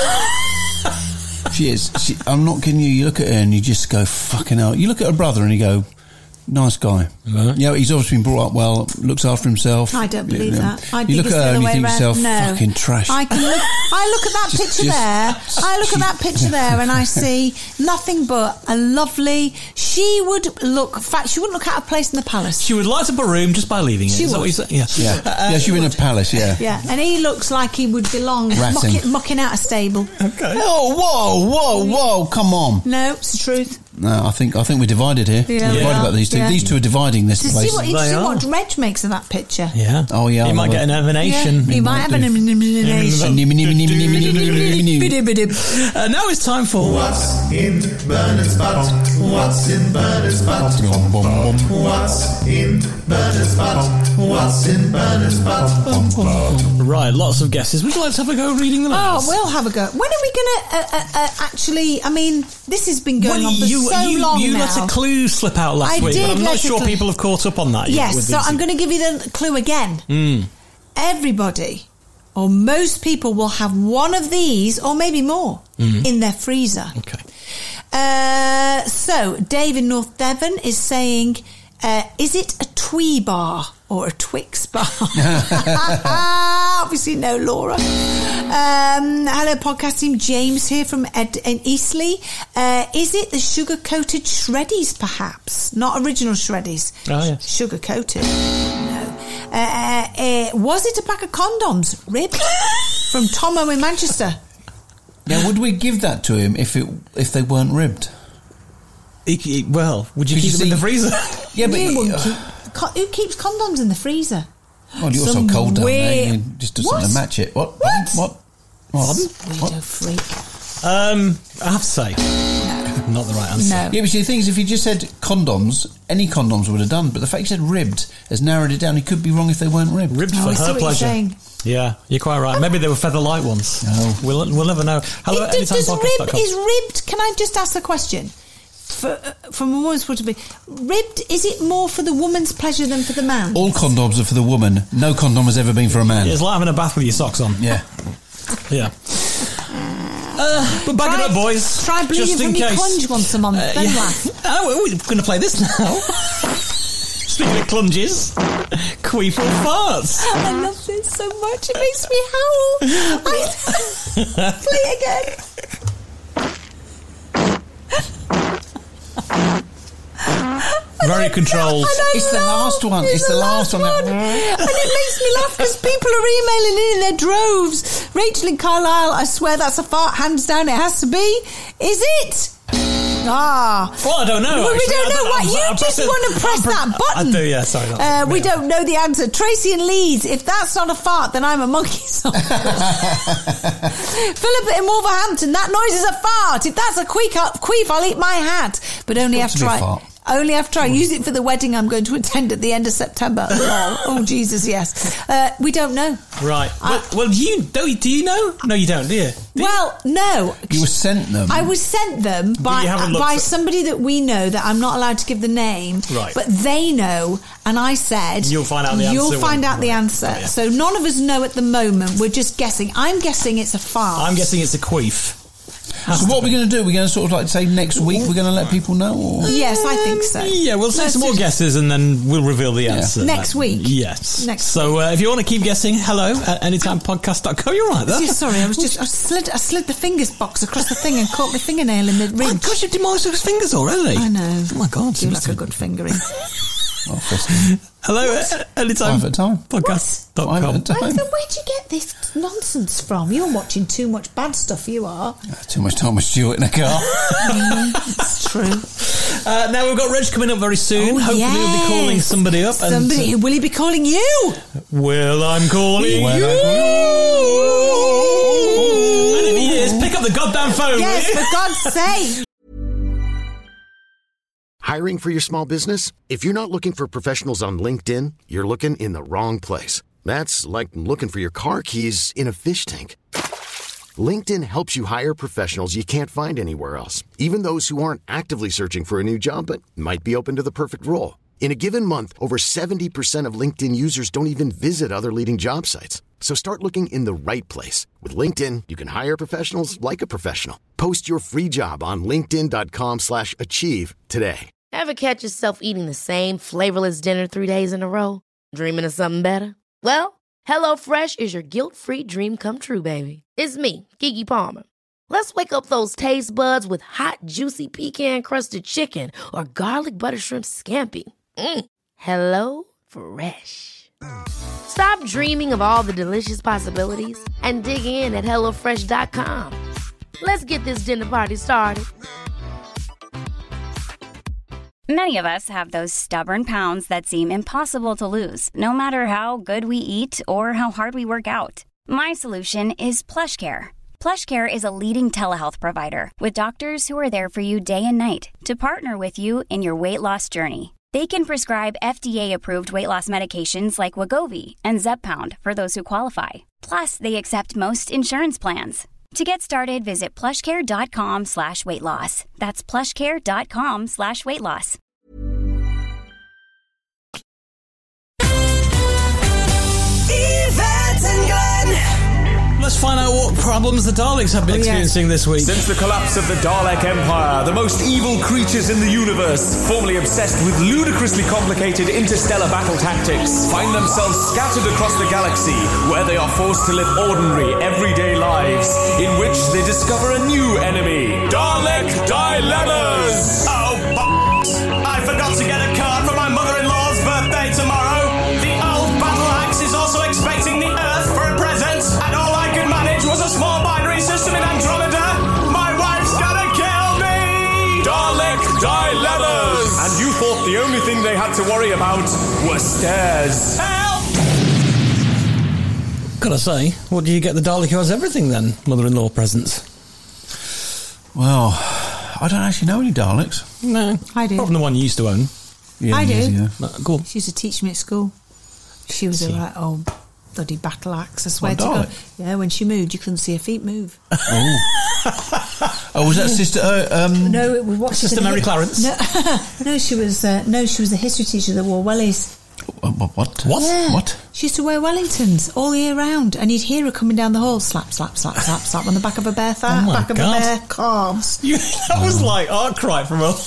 She is. She, I'm not kidding you. You look at her and you just go, fucking hell. You look at her brother and you go, nice guy. Right. Yeah, he's obviously been brought up well, looks after himself. I don't believe Yeah. that. I you think look it's at the her other and you way think to around. yourself, No. fucking trash. I can look. I look at that Just- picture just- there. I look at that picture there, and I see nothing but a lovely. She would look. In fact, she wouldn't look out of place in the palace. She would light up a room just by leaving it. She Is that would. what you said? Yeah. yeah, Uh, yeah, she was in a palace, yeah. Yeah, and he looks like he would belong Ratting. mucking, mucking out a stable. Okay. Oh, whoa, whoa, whoa, come on. No, it's the truth. No, I think I think we're divided here. Yeah. We're divided Yeah. about these two. Yeah. These two are dividing this To place. see what, to They see are. what Reg makes of that picture. Yeah. Oh, yeah, He I might love get it. an emanation. Yeah, he might have an do. elimination. Uh, now it's time for What's in Bernard's butt? What's in Bernard's butt? What's in Bernard's butt? What's in Bernard's butt? right. Lots of guesses. Would you like to have a go reading them out? Oh, we'll have a go. When are we going to uh, uh, uh, actually? I mean, this has been going Well, on for you, so you, long you now. let a clue slip out last I week, did but I'm not let a sure clue- people have caught up on that yet. Yes, with so these- I'm going to give you the clue again. Mm. Everybody, or most people, will have one of these, or maybe more, in their freezer. Okay. Uh, so, Dave in North Devon is saying, uh, is it a Twee bar or a Twix bar? Obviously, no, Laura. Um, hello, podcast team. James here from Ed in Eastleigh. Uh, is it the sugar-coated Shreddies, perhaps? Not original Shreddies. Oh, yes. Sugar-coated. No. Uh, uh, was it a pack of condoms? Ribbed? From Tomo in Manchester. Now, would we give that to him if it if they weren't ribbed? He- he- well, would you Could keep you them in the see- freezer? Yeah, but You wouldn't uh, keep, co- who keeps condoms in the freezer? well, you're so Some cold down there. weird- You just do What? something to match it. What? What? What? What? Weirdo What? freak. Um, I have to say, Not the right answer. No. Yeah, but see, the thing is, if he just said condoms, any condoms would have done. But the fact he said ribbed has narrowed it down. He could be wrong if they weren't ribbed. Ribbed Oh, for I see her what you're pleasure. saying. Yeah, you're quite right. Maybe they were feather light ones. No. We'll, we'll never know. Hello at It- does anytimepodcast rib, dot com. is ribbed, can I just ask a question? For, uh, from a woman's point of view, ribbed, is it more for the woman's pleasure than for the man? All condoms are for the woman. No condom has ever been for a man. It's like having a bath with your socks on. Yeah. Yeah. Uh, but back Try- it up, boys. try bleeding just in from your case. clunge once a month, then laugh. Oh, we're going to play this now. Speaking of clunges, queef or farts. I love this so much. It makes me howl. I, play it again. Very controlled. And I It's the love- last one. It's the last one. And it makes me laugh because people are emailing in in their droves. Rachel in Carlisle, I swear that's a fart. Hands down, it has to be. Is it? Ah. Well, I don't know. Well, we actually. don't I know what. I'm- You I'm just pressing- want to press I'm pre- that button. I do, yeah, sorry. that's- Uh, we yeah. don't know the answer. Tracy in Leeds, if that's not a fart, then I'm a monkey song. Philip in Wolverhampton, that noise is a fart. If that's a queef, queef I'll eat my hat. But only It's got to after be a I... fart. Only after I use it for the wedding I'm going to attend at the end of September. Oh, oh Jesus, yes. Uh, we don't know. Right. I- well, well, do you, do you do you know? No, you don't, do you? Do you? Well, no. You were sent them. I was sent them by you haven't looked by at- somebody that we know that I'm not allowed to give the name. Right. But they know, and I said... You'll find out the You'll answer find when- out the right. answer. Right, yeah. So none of us know at the moment. We're just guessing. I'm guessing it's a fart. I'm guessing it's a queef. So what are we going to do? We're going to sort of like say next week we're going to let people know? Or? Yes, I think so. Yeah, we'll say Let's some more just- guesses and then we'll reveal the answer. Next week. Yes. Next so uh, if you want to keep guessing, hello at anytime podcast dot com. You're right there. Yeah, sorry, I was just I slid I slid the fingers box across the thing and caught my fingernail in the Oh my ridge. gosh, you've demolished his fingers already. I know. Oh my god. Do like a good fingering. Oh, first- Hello at anytime Five at a time. podcast dot Five com. at a time. Where, where'd you get this nonsense from? You're watching too much bad stuff, you are. Too much time with Stuart in a car. It's true. Uh, now we've got Reg coming up very soon. Oh, Hopefully yes. we'll be calling somebody up. Somebody, And, will he be calling you? uh, well, I'm calling Well, you. I'm And if he is, pick up the goddamn phone. Yes, will you? for God's sake. Hiring for your small business? If you're not looking for professionals on LinkedIn, you're looking in the wrong place. That's like looking for your car keys in a fish tank. LinkedIn helps you hire professionals you can't find anywhere else, even those who aren't actively searching for a new job but might be open to the perfect role. In a given month, over seventy percent of LinkedIn users don't even visit other leading job sites. So start looking in the right place. With LinkedIn, you can hire professionals like a professional. Post your free job on linkedin dot com slash achieve today. Ever catch yourself eating the same flavorless dinner three days in a row? Dreaming of something better? Well, HelloFresh is your guilt-free dream come true, baby. It's me, Keke Palmer. Let's wake up those taste buds with hot, juicy pecan-crusted chicken or garlic butter shrimp scampi. Mm. Hello Fresh. Stop dreaming of all the delicious possibilities and dig in at hello fresh dot com. Let's get this dinner party started. Many of us have those stubborn pounds that seem impossible to lose, no matter how good we eat or how hard we work out. My solution is PlushCare. PlushCare is a leading telehealth provider with doctors who are there for you day and night to partner with you in your weight loss journey. They can prescribe F D A-approved weight loss medications like Wegovy and Zepbound for those who qualify. Plus, they accept most insurance plans. To get started, visit plushcare.com slash weight loss. That's plushcare.com slash weight loss. Yvette and Glenn. Let's find out what problems the Daleks have been experiencing this week. Since the collapse of the Dalek Empire, the most evil creatures in the universe, formerly obsessed with ludicrously complicated interstellar battle tactics, find themselves scattered across the galaxy, where they are forced to live ordinary, everyday lives, in which they discover a new enemy, Dalek Dilemmas! Oh, b****s! I forgot to get a card for my mother-in-law's birthday tomorrow. The old battle axe is also expecting the Earth for a present, and all I could manage was a small binary system in Andromeda. My wife's gonna kill me! Dalek Dilemmas! And you thought the only thing they had to worry about were stairs. Help! Gotta say, what do you get the Dalek who has everything then? Mother-in-law presents. Well, I don't actually know any Daleks. No. I do. Apart from the one you used to own. Yeah, I do. years ago. Uh, Go on. She used to teach me at school. She was a right old bloody battle axe, I swear What, to God. Dalek? Yeah, when she moved, you couldn't see her feet move. Oh. Oh, was that Sister... Uh, um, No, we watched Sister it- Mary Clarence? No, no, she was uh, no, she was the history teacher that wore wellies. What? What? What? Yeah. What? She used to wear Wellingtons all year round, and you'd hear her coming down the hall, slap, slap, slap, slap, slap on the back of her bare thigh, Oh my back of God. her bare calves. You, that was like art cry from a on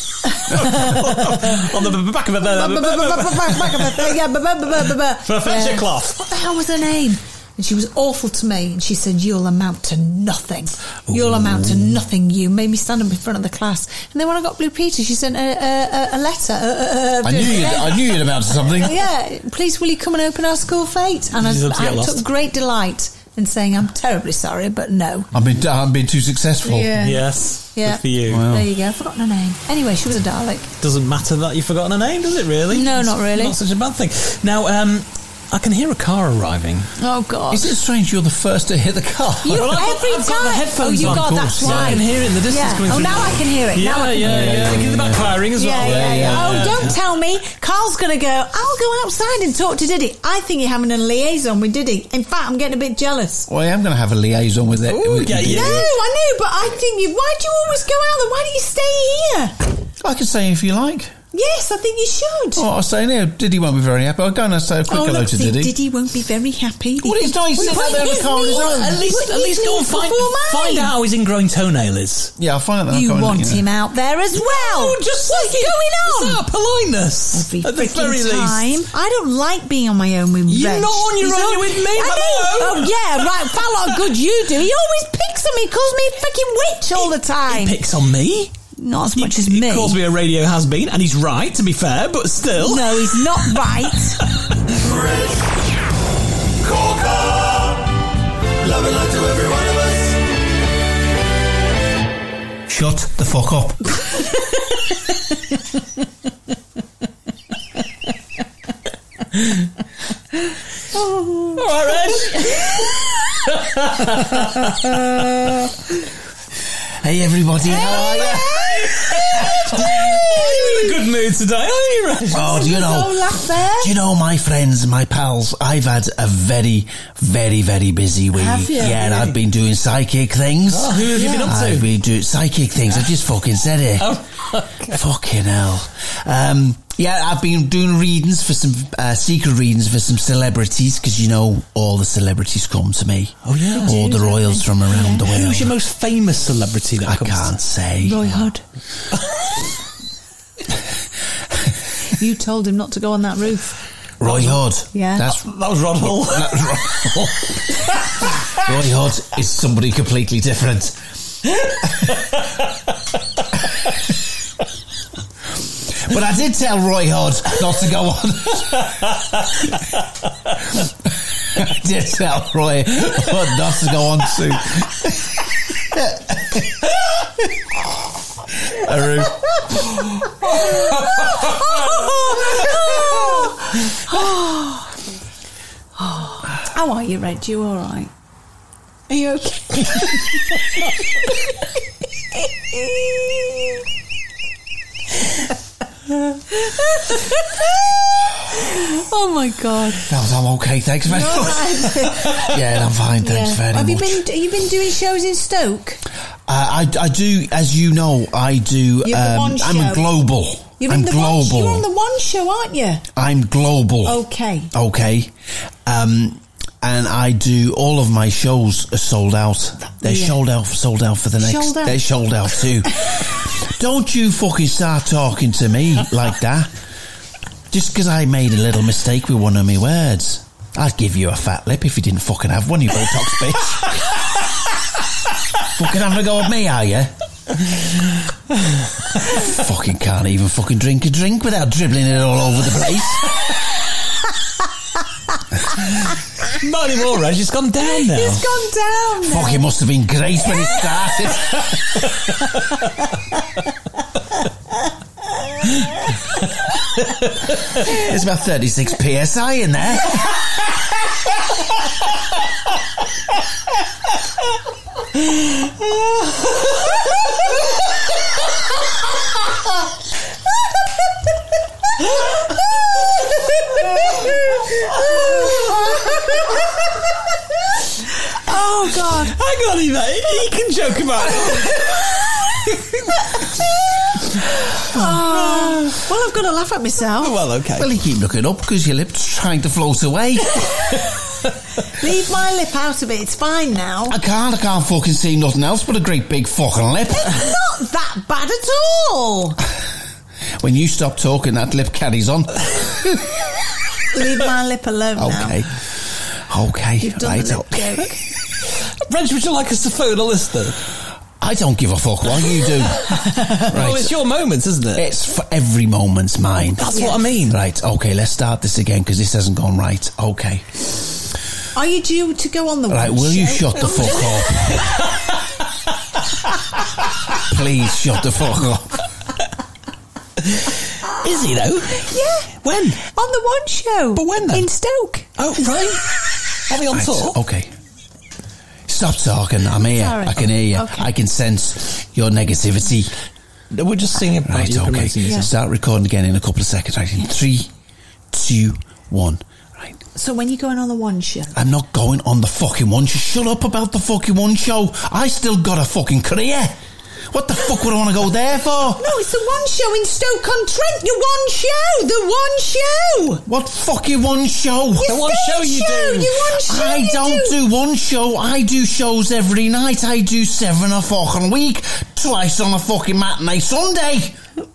the back of a back of her thigh, yeah, ba- ba- ba- ba- ba- ba. For a fetcher Yeah. cloth. What the hell was her name? And she was awful to me, and she said, "You'll amount to nothing. You'll amount to nothing." You made me stand up in front of the class, and then when I got Blue Peter, she sent a, a, a, a letter. A, a, a, I knew you'd, I knew you'd amount to something. Yeah, please will you come and open our school fete? And I, She's up to get I lost. took great delight in saying, I'm terribly sorry, but no. I've been, I've been too successful. Yeah. Yes. Yeah. Good for you. Wow. There you go. I've forgotten her name. Anyway, she was a Dalek. Doesn't matter that you've forgotten a name, does it really? No, It's not really. Not such a bad thing. Now, um, I can hear a car arriving. Oh, God. Is it strange you're the first to hit the car? You, Well, I've got- every I've time. got the headphones oh, you on, got of that's course. why. Yeah, I can hear it in the distance Yeah. coming Oh, through. now I can hear it. Yeah, now I can yeah, hear it. yeah. Get the backfiring as Yeah, well. yeah, yeah. yeah. Oh, don't tell me. Carl's going to go, I'll go outside and talk to Diddy. I think you're having a liaison with Diddy. In fact, I'm getting a bit jealous. Well, I am going to have a liaison with it. Ooh, with- yeah, yeah. No, I know, but I think you. Why do you always go out there? Why don't you stay here? I can say if you like. Yes, I think you should. Oh, I'll stay in here. Diddy won't be very happy. I'll go and say a quick Oh, hello look, to see, Diddy. Diddy won't be very happy. Well, he's not. He's sitting out there in the car on his own. At least, But at least he's go and moved find, before mine. find out how his ingrowing toenail is. Yeah, I'll find out. That. You I'll go and want let you him know. out there as well. Oh, just What's like it- going on? It's out of politeness. Every at the freaking very time. least. I don't like being on my own with You're Reg. not on your He's own, al- you're with me, I know. hello. Oh, yeah, right. Fat lot of good you do. He always picks on me, calls me a freaking witch all the time. He picks on me. Not as much he, as he me. calls me a radio has-been, and he's right, to be fair, but still. No, he's not right. Rich Corker. Love and light to every one of us. Shut the fuck up. All right, Reg. Hey, everybody. How are you? You're in a good mood today, aren't you, Reg? Oh, do you Don't know? laugh there. Do you know, my friends, my pals? I've had a very, very, very busy week. Have you? Yeah, and I've been doing psychic things. Oh, who have you been up to? I've been doing psychic things. I just fucking said it. Oh, okay. Fucking hell. Um, yeah, I've been doing readings for some uh, secret readings for some celebrities because you know all the celebrities come to me. Oh, yeah. all the royals from around the world. Who's your most famous celebrity that I comes can't say. Roy Hood. You told him not to go on that roof. Roy Hood. Yeah. That's That was Rod Hull. that was Roy, Roy Hood is somebody completely different. But I did tell Roy Hood not to go on. I did tell Roy Hood not to go on soon. Aru. How are you, Reg? You all right? Are you okay? Oh my God! No, I'm okay, thanks very much. Yeah, I'm fine, thanks Yeah. very Have you much. been? Have you been doing shows in Stoke? Uh, I, I do, as you know, I do. You're the one I'm a show. global. You're I'm in the global. One, you're on the one show, aren't you? I'm global. Okay. Okay. Um, and I do all of my shows are sold out. They're Yeah. sold out, sold out for the next. Sold out. They're sold out too. Don't you fucking start talking to me like that. Just because I made a little mistake with one of my words. I'd give you a fat lip if you didn't fucking have one, you Botox bitch. Fucking having a go at me, are you? Fucking can't even fucking drink a drink without dribbling it all over the place. Not anymore, Reg. It's gone down now. It's gone down. now. Fuck, it must have been great when it started. There's about thirty-six P S I in there. Oh, God. Hang on, mate. You can joke about it. Oh, well, I've got to laugh at myself. Well, okay. Well, you keep looking up because your lip's trying to float away. Leave my lip out of it. It's fine now. I can't. I can't fucking see nothing else but a great big fucking lip. It's not that bad at all. When you stop talking, that lip carries on. Leave my lip alone now. Okay. Okay. You've done right. the lip Okay. joke. Reg, would you like us to phone a listener? I don't give a fuck what you do. Right. Well, it's your moment, isn't it? It's for every moment's mine. That's what I mean. Right. Okay. Let's start this again because this hasn't gone right. Okay. Are you due to go on the Right. one Will show? you shut the fuck up? Please shut the fuck up. Is he, though? Yeah. When? On the one show. But when then? In Stoke. Oh, right. Are we on Right, tour? okay. Stop talking. I'm here. Sorry. I can hear you. Okay. I can sense your negativity. No, we're just singing about Right, you okay. promoting yourself. Start recording again in a couple of seconds. Right, in three, two, one. Right. So when you're going on the one show? I'm not going on the fucking one show. Shut up about the fucking one show. I still got a fucking career. What the fuck would I want to go there for? No, it's the one show in Stoke-on-Trent. The one show. The one show. What fucking one show? Your The one stage show you do. Your one show I you don't do. one show. I do shows every night. I do seven a fucking week. Twice on a fucking matinee Sunday.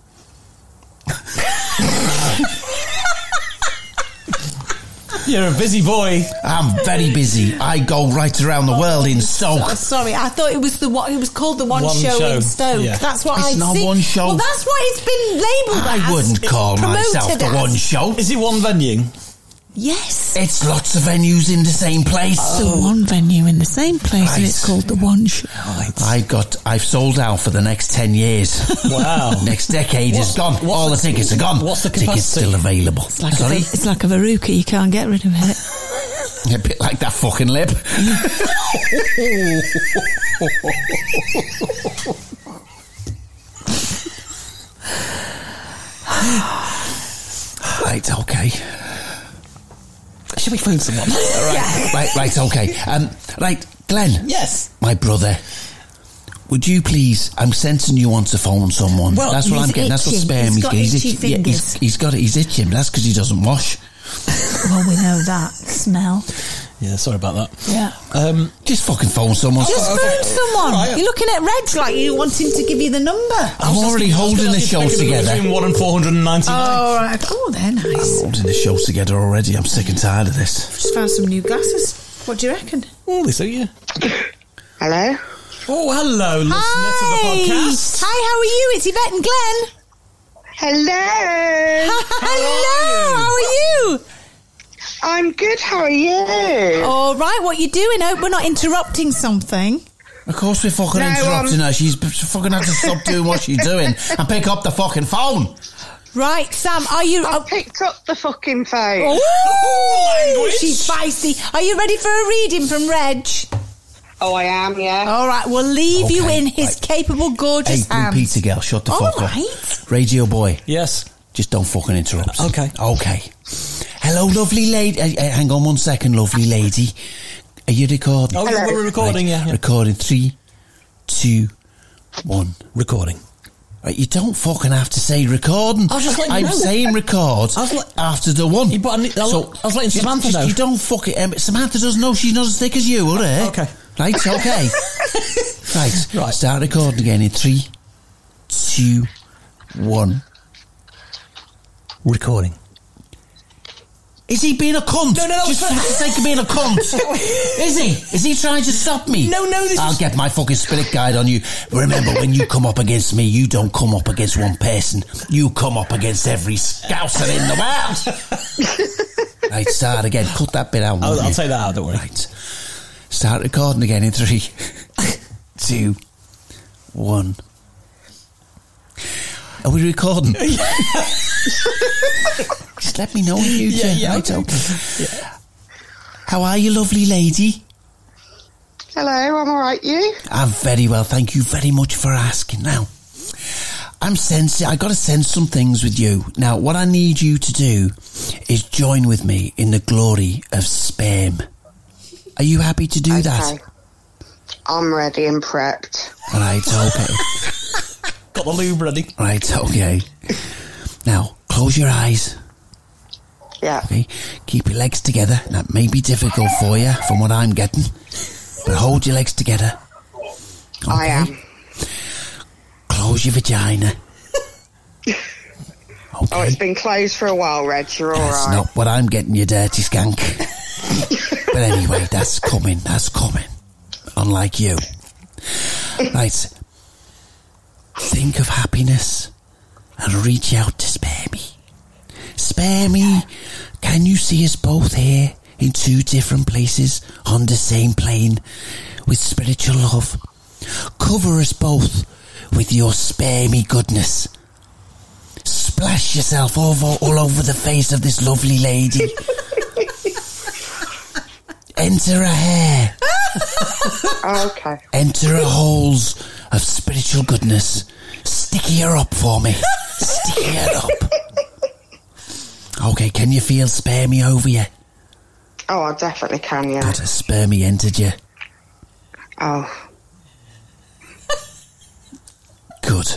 You're a busy boy. I'm very busy. I go right around the world in Oh, Stoke. sorry, I thought it was the one. It was called the one, One show, show. in Stoke. Yeah. That's what It's I not see. one show. Well, that's what it's been labelled as. I wouldn't call promoted myself the as. one show. Is it one venue? Yes. It's lots of venues in the same place. The one venue in the same place, and Right. it's called the one show. I've got. I've sold out for the next ten years. Wow. Next decade What's- is gone. what's All the, the- tickets are gone. what's the tickets capacity? still available? It's like, a, Sorry, it's like a veruca. You can't get rid of it. a bit like that fucking lip. Right. Okay. Should we phone someone? Right. Right. Right. Okay. Um. Right. Glenn. Yes. My brother. Would you please? I'm sensing you want to phone someone. Well, that's what he's I'm getting. That's what itching. spare He's me. got he's itchy itching. Yeah, he's, fingers. he's got it. He's itching. That's because he doesn't wash. Well, we know that smell. Yeah, sorry about that. Yeah. Um, Just fucking phone someone. Just okay. phone someone. Right. You're looking at Reg like you wanting to give you the number. I'm already holding the show together. Between one and four hundred and ninety-nine. Oh, right. Oh, they're nice. Holding the show together already. I'm sick and tired of this. Just found some new glasses. What do you reckon? Oh, they suit you. Hello? Oh, hello, listener to the podcast. Hi, how are you? It's Yvette and Glenn. Hello? Hello, how are you? I'm good, how are you? All right, what you doing? Hope we're not interrupting something. Of course we're fucking No, interrupting um, her. She's b- fucking had to stop doing what she's doing and pick up the fucking phone. Right, Sam, are you... I Oh, picked up the fucking phone. Ooh, language. she's feisty. Are you ready for a reading from Reg? Oh, I am, yeah. All right, we'll leave you Okay, in his right. capable, gorgeous Hey, hands. Peter girl, shut the All fuck up. right. Radio boy, Yes. just don't fucking interrupt. Okay. Okay. Hello, lovely lady. Uh, uh, hang on one second, lovely lady. Are you recording? Oh, yeah, we're recording, Right, yeah. yeah. Recording. Three, two, one. Recording. Right, you don't fucking have to say recording. I was just letting you I'm know. saying record I was let- after the one. Yeah, but I, need- I, So, I was letting just- Samantha just- know. You don't fucking... Um, Samantha doesn't know she's not as thick as you, alright? Okay. Right, okay. right, Right. start recording again in three, two, one. Recording. Is he being a cunt? No, no, no, Just it's for not- the sake of being a cunt. Is he? Is he trying to stop me? No, no, this I'll is- get my fucking spirit guide on you. Remember, when you come up against me, you don't come up against one person. You come up against every scouser in the world. Right, start again. Cut that bit out. I'll, won't I'll you? take that out, don't worry. Right. Start recording again in three, two, one. Are we recording? Just let me know if you Yeah, do. yeah, Right, okay. okay. How are you, lovely lady? Hello, I'm alright, you? I'm very well, thank you very much for asking. Now, I'm sensing, I got to sense some things with you. Now, what I need you to do is join with me in the glory of spam. Are you happy to do that? Okay. I'm ready and prepped. Right, okay. Got the lube ready. Right, okay. Now, close your eyes. Yeah. Okay, keep your legs together. That may be difficult for you, from what I'm getting. But hold your legs together. Okay. I am. Close your vagina. Okay. Oh, it's been closed for a while, Reg. You're all That's right. not what I'm getting, you dirty skank. But anyway, that's coming. That's coming. Unlike you. Right. Think of happiness and reach out to Spare Me. Spare Me, can you see us both here in two different places on the same plane with spiritual love? Cover us both with your Spare Me goodness. Splash yourself over all over the face of this lovely lady. Enter her hair. Okay. Enter her holes of spiritual goodness. Sticky her up for me. Sticky her up. Okay, can you feel Spare Me over you? Oh, I definitely can, yeah. Good, a Spare Me entered you. Oh. Good.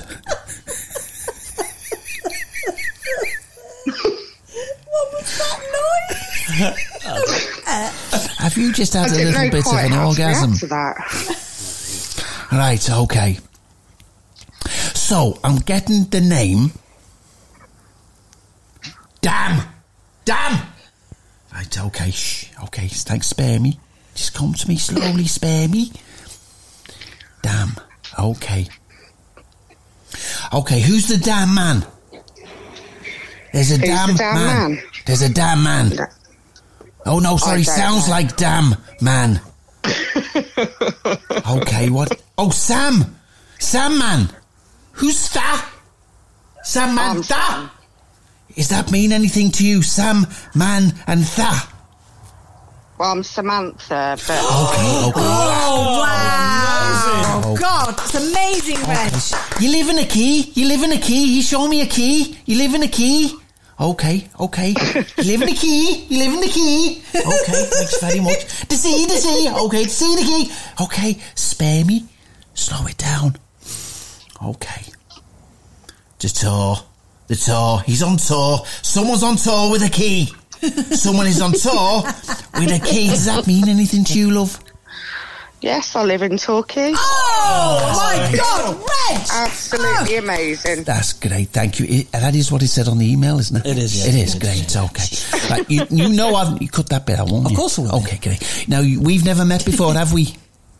What was that noise? Have you just had I a didn't little know bit of quite an how to orgasm? react to that. Right, okay. So, I'm getting the name. Damn! Damn! Right, okay, shh. Okay, thanks, Spare Me. Just come to me slowly, Spare Me. Damn. Okay. Okay, who's the damn man? There's a Who's damn, the damn man. man? There's a damn man. No. Oh, no, sorry, I don't sounds know. like damn man. Okay, what? Oh, Sam! Sam man! Who's that? Sam man, I'm that? Sam. Does that mean anything to you? Sam, man, and that? Well, I'm Samantha, but... Okay, okay. Oh, wow. amazing. God, it's amazing, Reg. You live in a key? You live in a key? You show me a key? You live in a key? Okay, okay. You live in a key? You live in the key? Okay, thanks very much. To see, to see. Okay, to see the key. Okay, Spare Me. Slow it down. Okay. The tour. The tour. He's on tour. Someone's on tour with a key. Someone is on tour with a key. Does that mean anything to you, love? Yes, I live in Torquay. Oh, my God, Reg. Absolutely amazing. That's great, thank you. It, that is what it said on the email, isn't it? It is, yeah. It is, great, okay. Right, you, you know I've... You cut that bit out, won't you? Of course I will. Okay, great. Now, you- we've never met before, have we?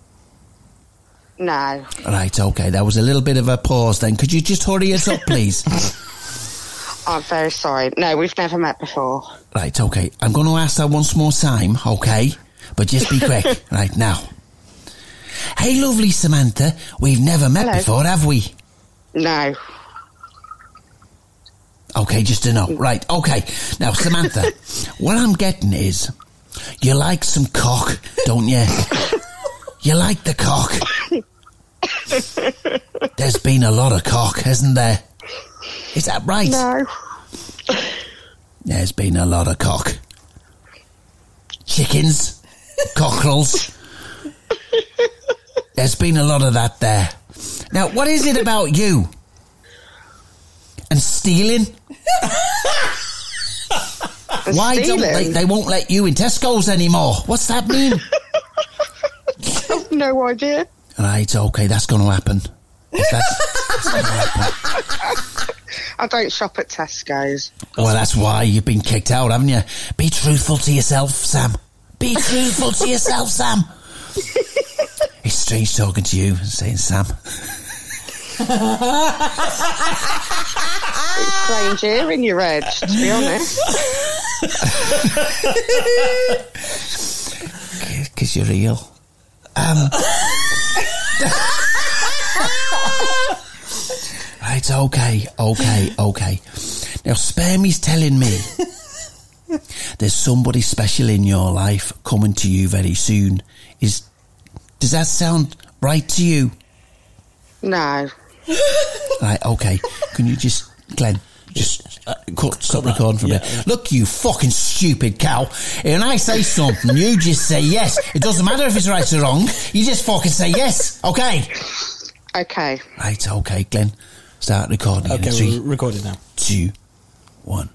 No. Right, okay, that was a little bit of a pause then. Could you just hurry us up, please? I'm very sorry. No, we've never met before. Right, okay. I'm going to ask that once more time, okay? But just be quick. Right, now. Hey, lovely Samantha. We've never met Hello. before, have we? No. Okay, just to know. Right, okay. Now, Samantha, what I'm getting is, you like some cock, don't you? You like the cock. There's been a lot of cock, hasn't there? Is that right? No. There's been a lot of cock. Chickens, cockerels. There's been a lot of that there. Now, what is it about you? And stealing? Why don't they, they won't let you in Tesco's anymore? What's that mean? I've no idea. Right, okay, that's going to happen. If that's, that's gonna happen. I don't shop at Tesco's. Well, that's why you've been kicked out, haven't you? Be truthful to yourself, Sam. Be truthful to yourself, Sam. It's strange talking to you and saying Sam. It's strange hearing you, Reg, to be honest. Because you're real. Um, right, okay, okay, okay. Now, Spare Me's telling me there's somebody special in your life coming to you very soon. Is Does that sound right to you? No. Right, okay. Can you just, Glenn, Just uh, cut, stop recording for Yeah. me. Look, you fucking stupid cow. When I say something, you just say yes. It doesn't matter if it's right or wrong. You just fucking say yes. Okay. Okay. Right. Okay, Glenn. Start recording. Okay, in three, we're recording now. two, one.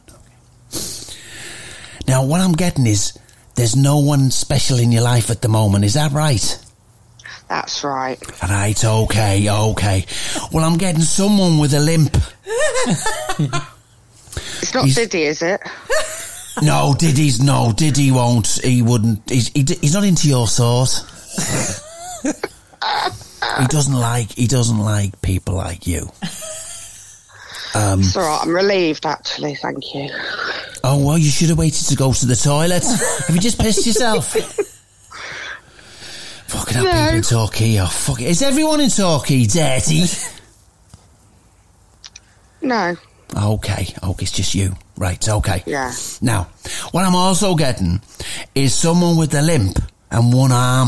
Now, what I'm getting is there's no one special in your life at the moment. Is that right? That's right. Right, okay, okay. Well, I'm getting someone with a limp. It's not He's- Diddy, is it? No, Diddy's no. Diddy won't. He wouldn't. He's, he, he's not into your sort. He doesn't like. He doesn't like people like you. Um, It's all right. I'm relieved, actually. Thank you. oh well, you should have waited to go to the toilet. Have you just pissed yourself? Fucking hell, No. people in Torquay. Oh, fuck it. Is everyone in Torquay dirty? No. Okay, okay, it's just you. Right, okay. Yeah. Now, what I'm also getting is someone with a limp and one arm.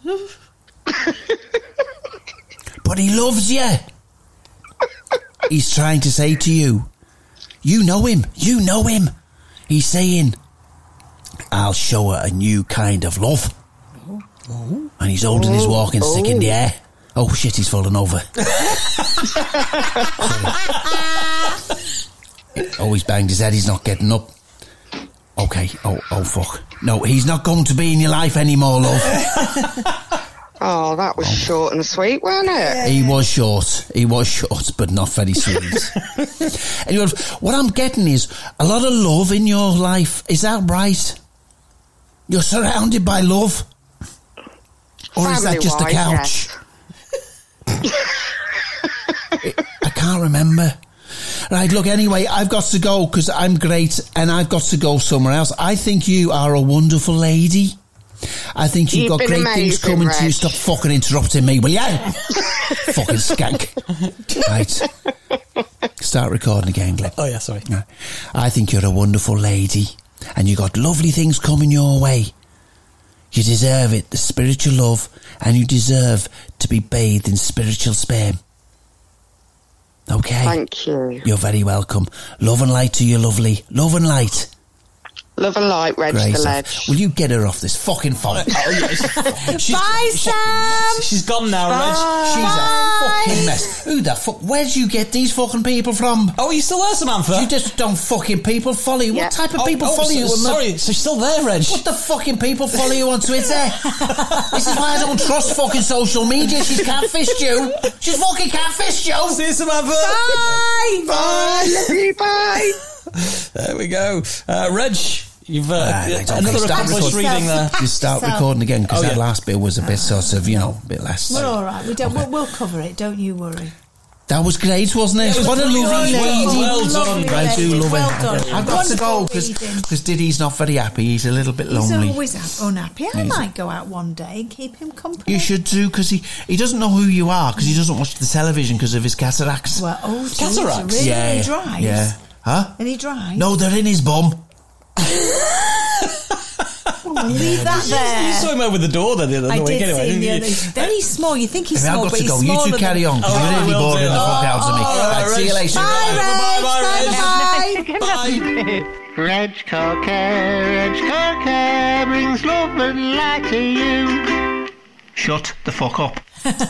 But he loves you. He's trying to say to you, you know him, you know him. He's saying, I'll show her a new kind of love. And he's holding his walking stick in the air. Oh shit, he's fallen over. Oh, he's banged his head, he's not getting up. Okay, oh, oh fuck. No, he's not going to be in your life anymore, love. Oh, that was short and sweet, wasn't it? He was short, he was short, but not very sweet. Anyway, what I'm getting is a lot of love in your life. Is that right? You're surrounded by love? Or is that just a Family-wise, couch? I can't remember. Right, look, anyway, I've got to go because I'm great and I've got to go somewhere else. I think you are a wonderful lady. I think you've, You've got been great things amazing, coming to you. Reg. Stop fucking interrupting me, will you? Fucking skank. Right. Start recording again, Glenn. Oh, yeah, sorry. Yeah. I think you're a wonderful lady and you got lovely things coming your way. You deserve it, the spiritual love, and you deserve to be bathed in spiritual sperm. Okay? Thank you. You're very welcome. Love and light to you, lovely. Love and light. Love and light, Reg Great the stuff. ledge. Will you get her off this fucking phone? She's, Bye, Sam. she's gone now, Reg. She's a fucking mess. Who the fuck? Where'd you get these fucking people from? Oh, are you still there, Samantha? You just don't fucking people follow you. Yeah. What type of Oh, people oh, follow so- you? on the- Sorry, so she's still there, Reg. What the fucking people follow you on Twitter? This is why I don't trust fucking social media. She's catfished you. She's fucking catfished you. See you, Samantha. Bye. Bye. Love you. Bye. There we go. Uh, Reg, you've uh, Ah, right, okay. another Start accomplished recording. reading there. Just start So- recording again because Oh, that yeah. last bit was a bit sort of, you know, a bit less. We're all right. We don't. We'll, we'll cover it. Don't you worry. That was great, wasn't it? It was What a pretty lovely good. lady. Well done. Lovely I do lady. love Well it. done. I've got to go Wonderful reading. because Diddy's not very happy. He's a little bit He's lonely. always ha- unhappy. I He's- might go out one day and keep him company. You should do because he, he doesn't know who you are because he doesn't watch the television because of his cataracts. Well, oh, geez, Cataracts? really? yeah, And he drives. yeah. Huh? And he drives. No, they're in his bum. Oh, leave that You there. saw him over the door there the other I week did anyway, see him didn't the you? other. He's very small. You think he's I've small, got but to he's go. You smaller two than- carry on because Oh, you're I really will boring do. the fuck out of me. Oh, Right, see you Reg. later. Bye, Reg. Bye, Bye, bye, bye. Bye. Reg Car Care, Reg Car Care brings love and light to you. Shut the fuck up.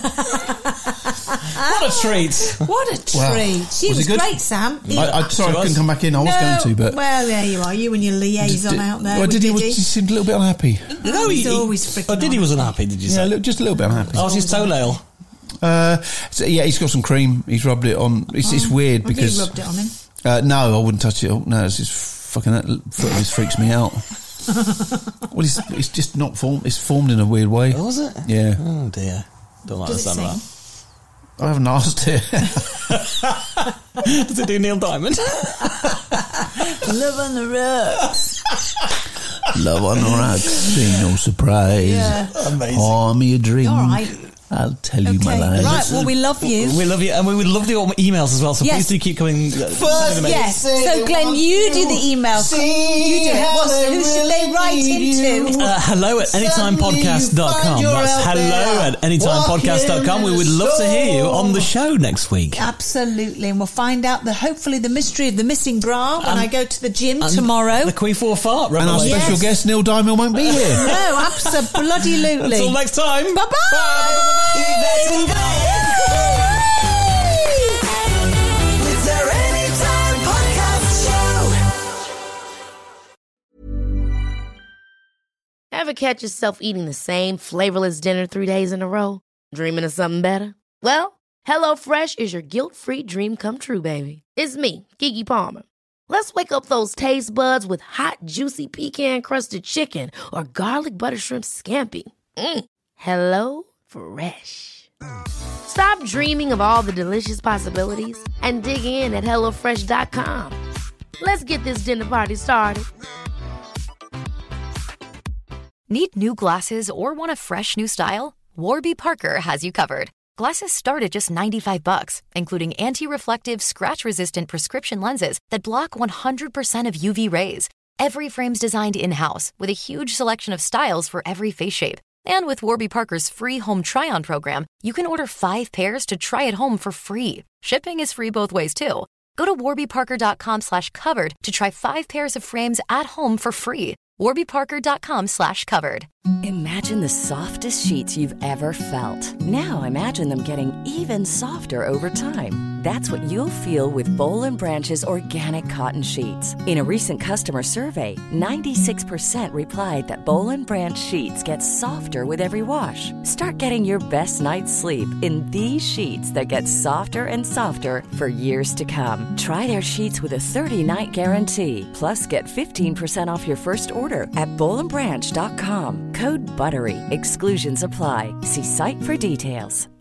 What a treat. What a Wow. treat. She Was was, it good? great, Sam. He- I, I, sorry, I was. couldn't come back in. I was No, going to, but well, there you are. You and your liaison Did- out there. Well, with did he, was, Diddy. he seemed a little bit unhappy. No, He's he, always he, freaking Oh, did he on. was unhappy, did you Yeah, say? look, just a little bit unhappy. Oh, was his toenail? Uh, so, yeah, he's got some cream. He's rubbed it on. It's, it's weird Have because you rubbed it on him? uh, no, I wouldn't touch it. Oh, no, it's just fucking that foot of his freaks me out. Well, it's, it's just not formed. It's formed in a weird way. Oh, was it? Yeah, Oh, dear. Don't like Does the it sound of sing? I haven't asked it. that. Does it do Neil Diamond? Love on the rocks. Love on the rocks, ain't no surprise. Yeah. Amazing. Pour me a drink. All right. I'll tell you, my Okay. lad. Right, well, we love you. We love you, and we would love the emails as well. So Yes. please do keep coming. Uh, First, sending them in. Yes. So, Glenn, you do the email. See You do it. how What's, they who should really they write need into? you. Uh, hello at anytime podcast dot com. Suddenly you find That's you're out hello there at anytime podcast dot com. We would love to hear you on the show next week. Absolutely. And we'll find out the hopefully the mystery of the missing bra when And- I go to the gym And tomorrow. The Queef or Fart And our revelation. special guest, Neil Diamond, won't be here. No, absolutely. Until next time. Bye-bye. Yvette and Glenn. With their Anytime Podcast Show. Ever catch yourself eating the same flavorless dinner three days in a row? Dreaming of something better? Well, HelloFresh is your guilt-free dream come true, baby. It's me, Keke Palmer. Let's wake up those taste buds with hot, juicy pecan-crusted chicken or garlic butter shrimp scampi. Mm. Hello Fresh. Stop dreaming of all the delicious possibilities and dig in at hello fresh dot com. Let's get this dinner party started. Need new glasses or want a fresh new style? Warby Parker has you covered. Glasses start at just ninety-five bucks, including anti-reflective, scratch-resistant prescription lenses that block one hundred percent of U V rays. Every frame's designed in-house with a huge selection of styles for every face shape. And with Warby Parker's free home try-on program, you can order five pairs to try at home for free. Shipping is free both ways, too. Go to warby parker dot com slash covered to try five pairs of frames at home for free. warby parker dot com slash covered. Imagine the softest sheets you've ever felt. Now imagine them getting even softer over time. That's what you'll feel with Boll and Branch's organic cotton sheets. In a recent customer survey, ninety-six percent replied that Boll and Branch sheets get softer with every wash. Start getting your best night's sleep in these sheets that get softer and softer for years to come. Try their sheets with a thirty-night guarantee. Plus, get fifteen percent off your first order at boll and branch dot com. Code BUTTERY. Exclusions apply. See site for details.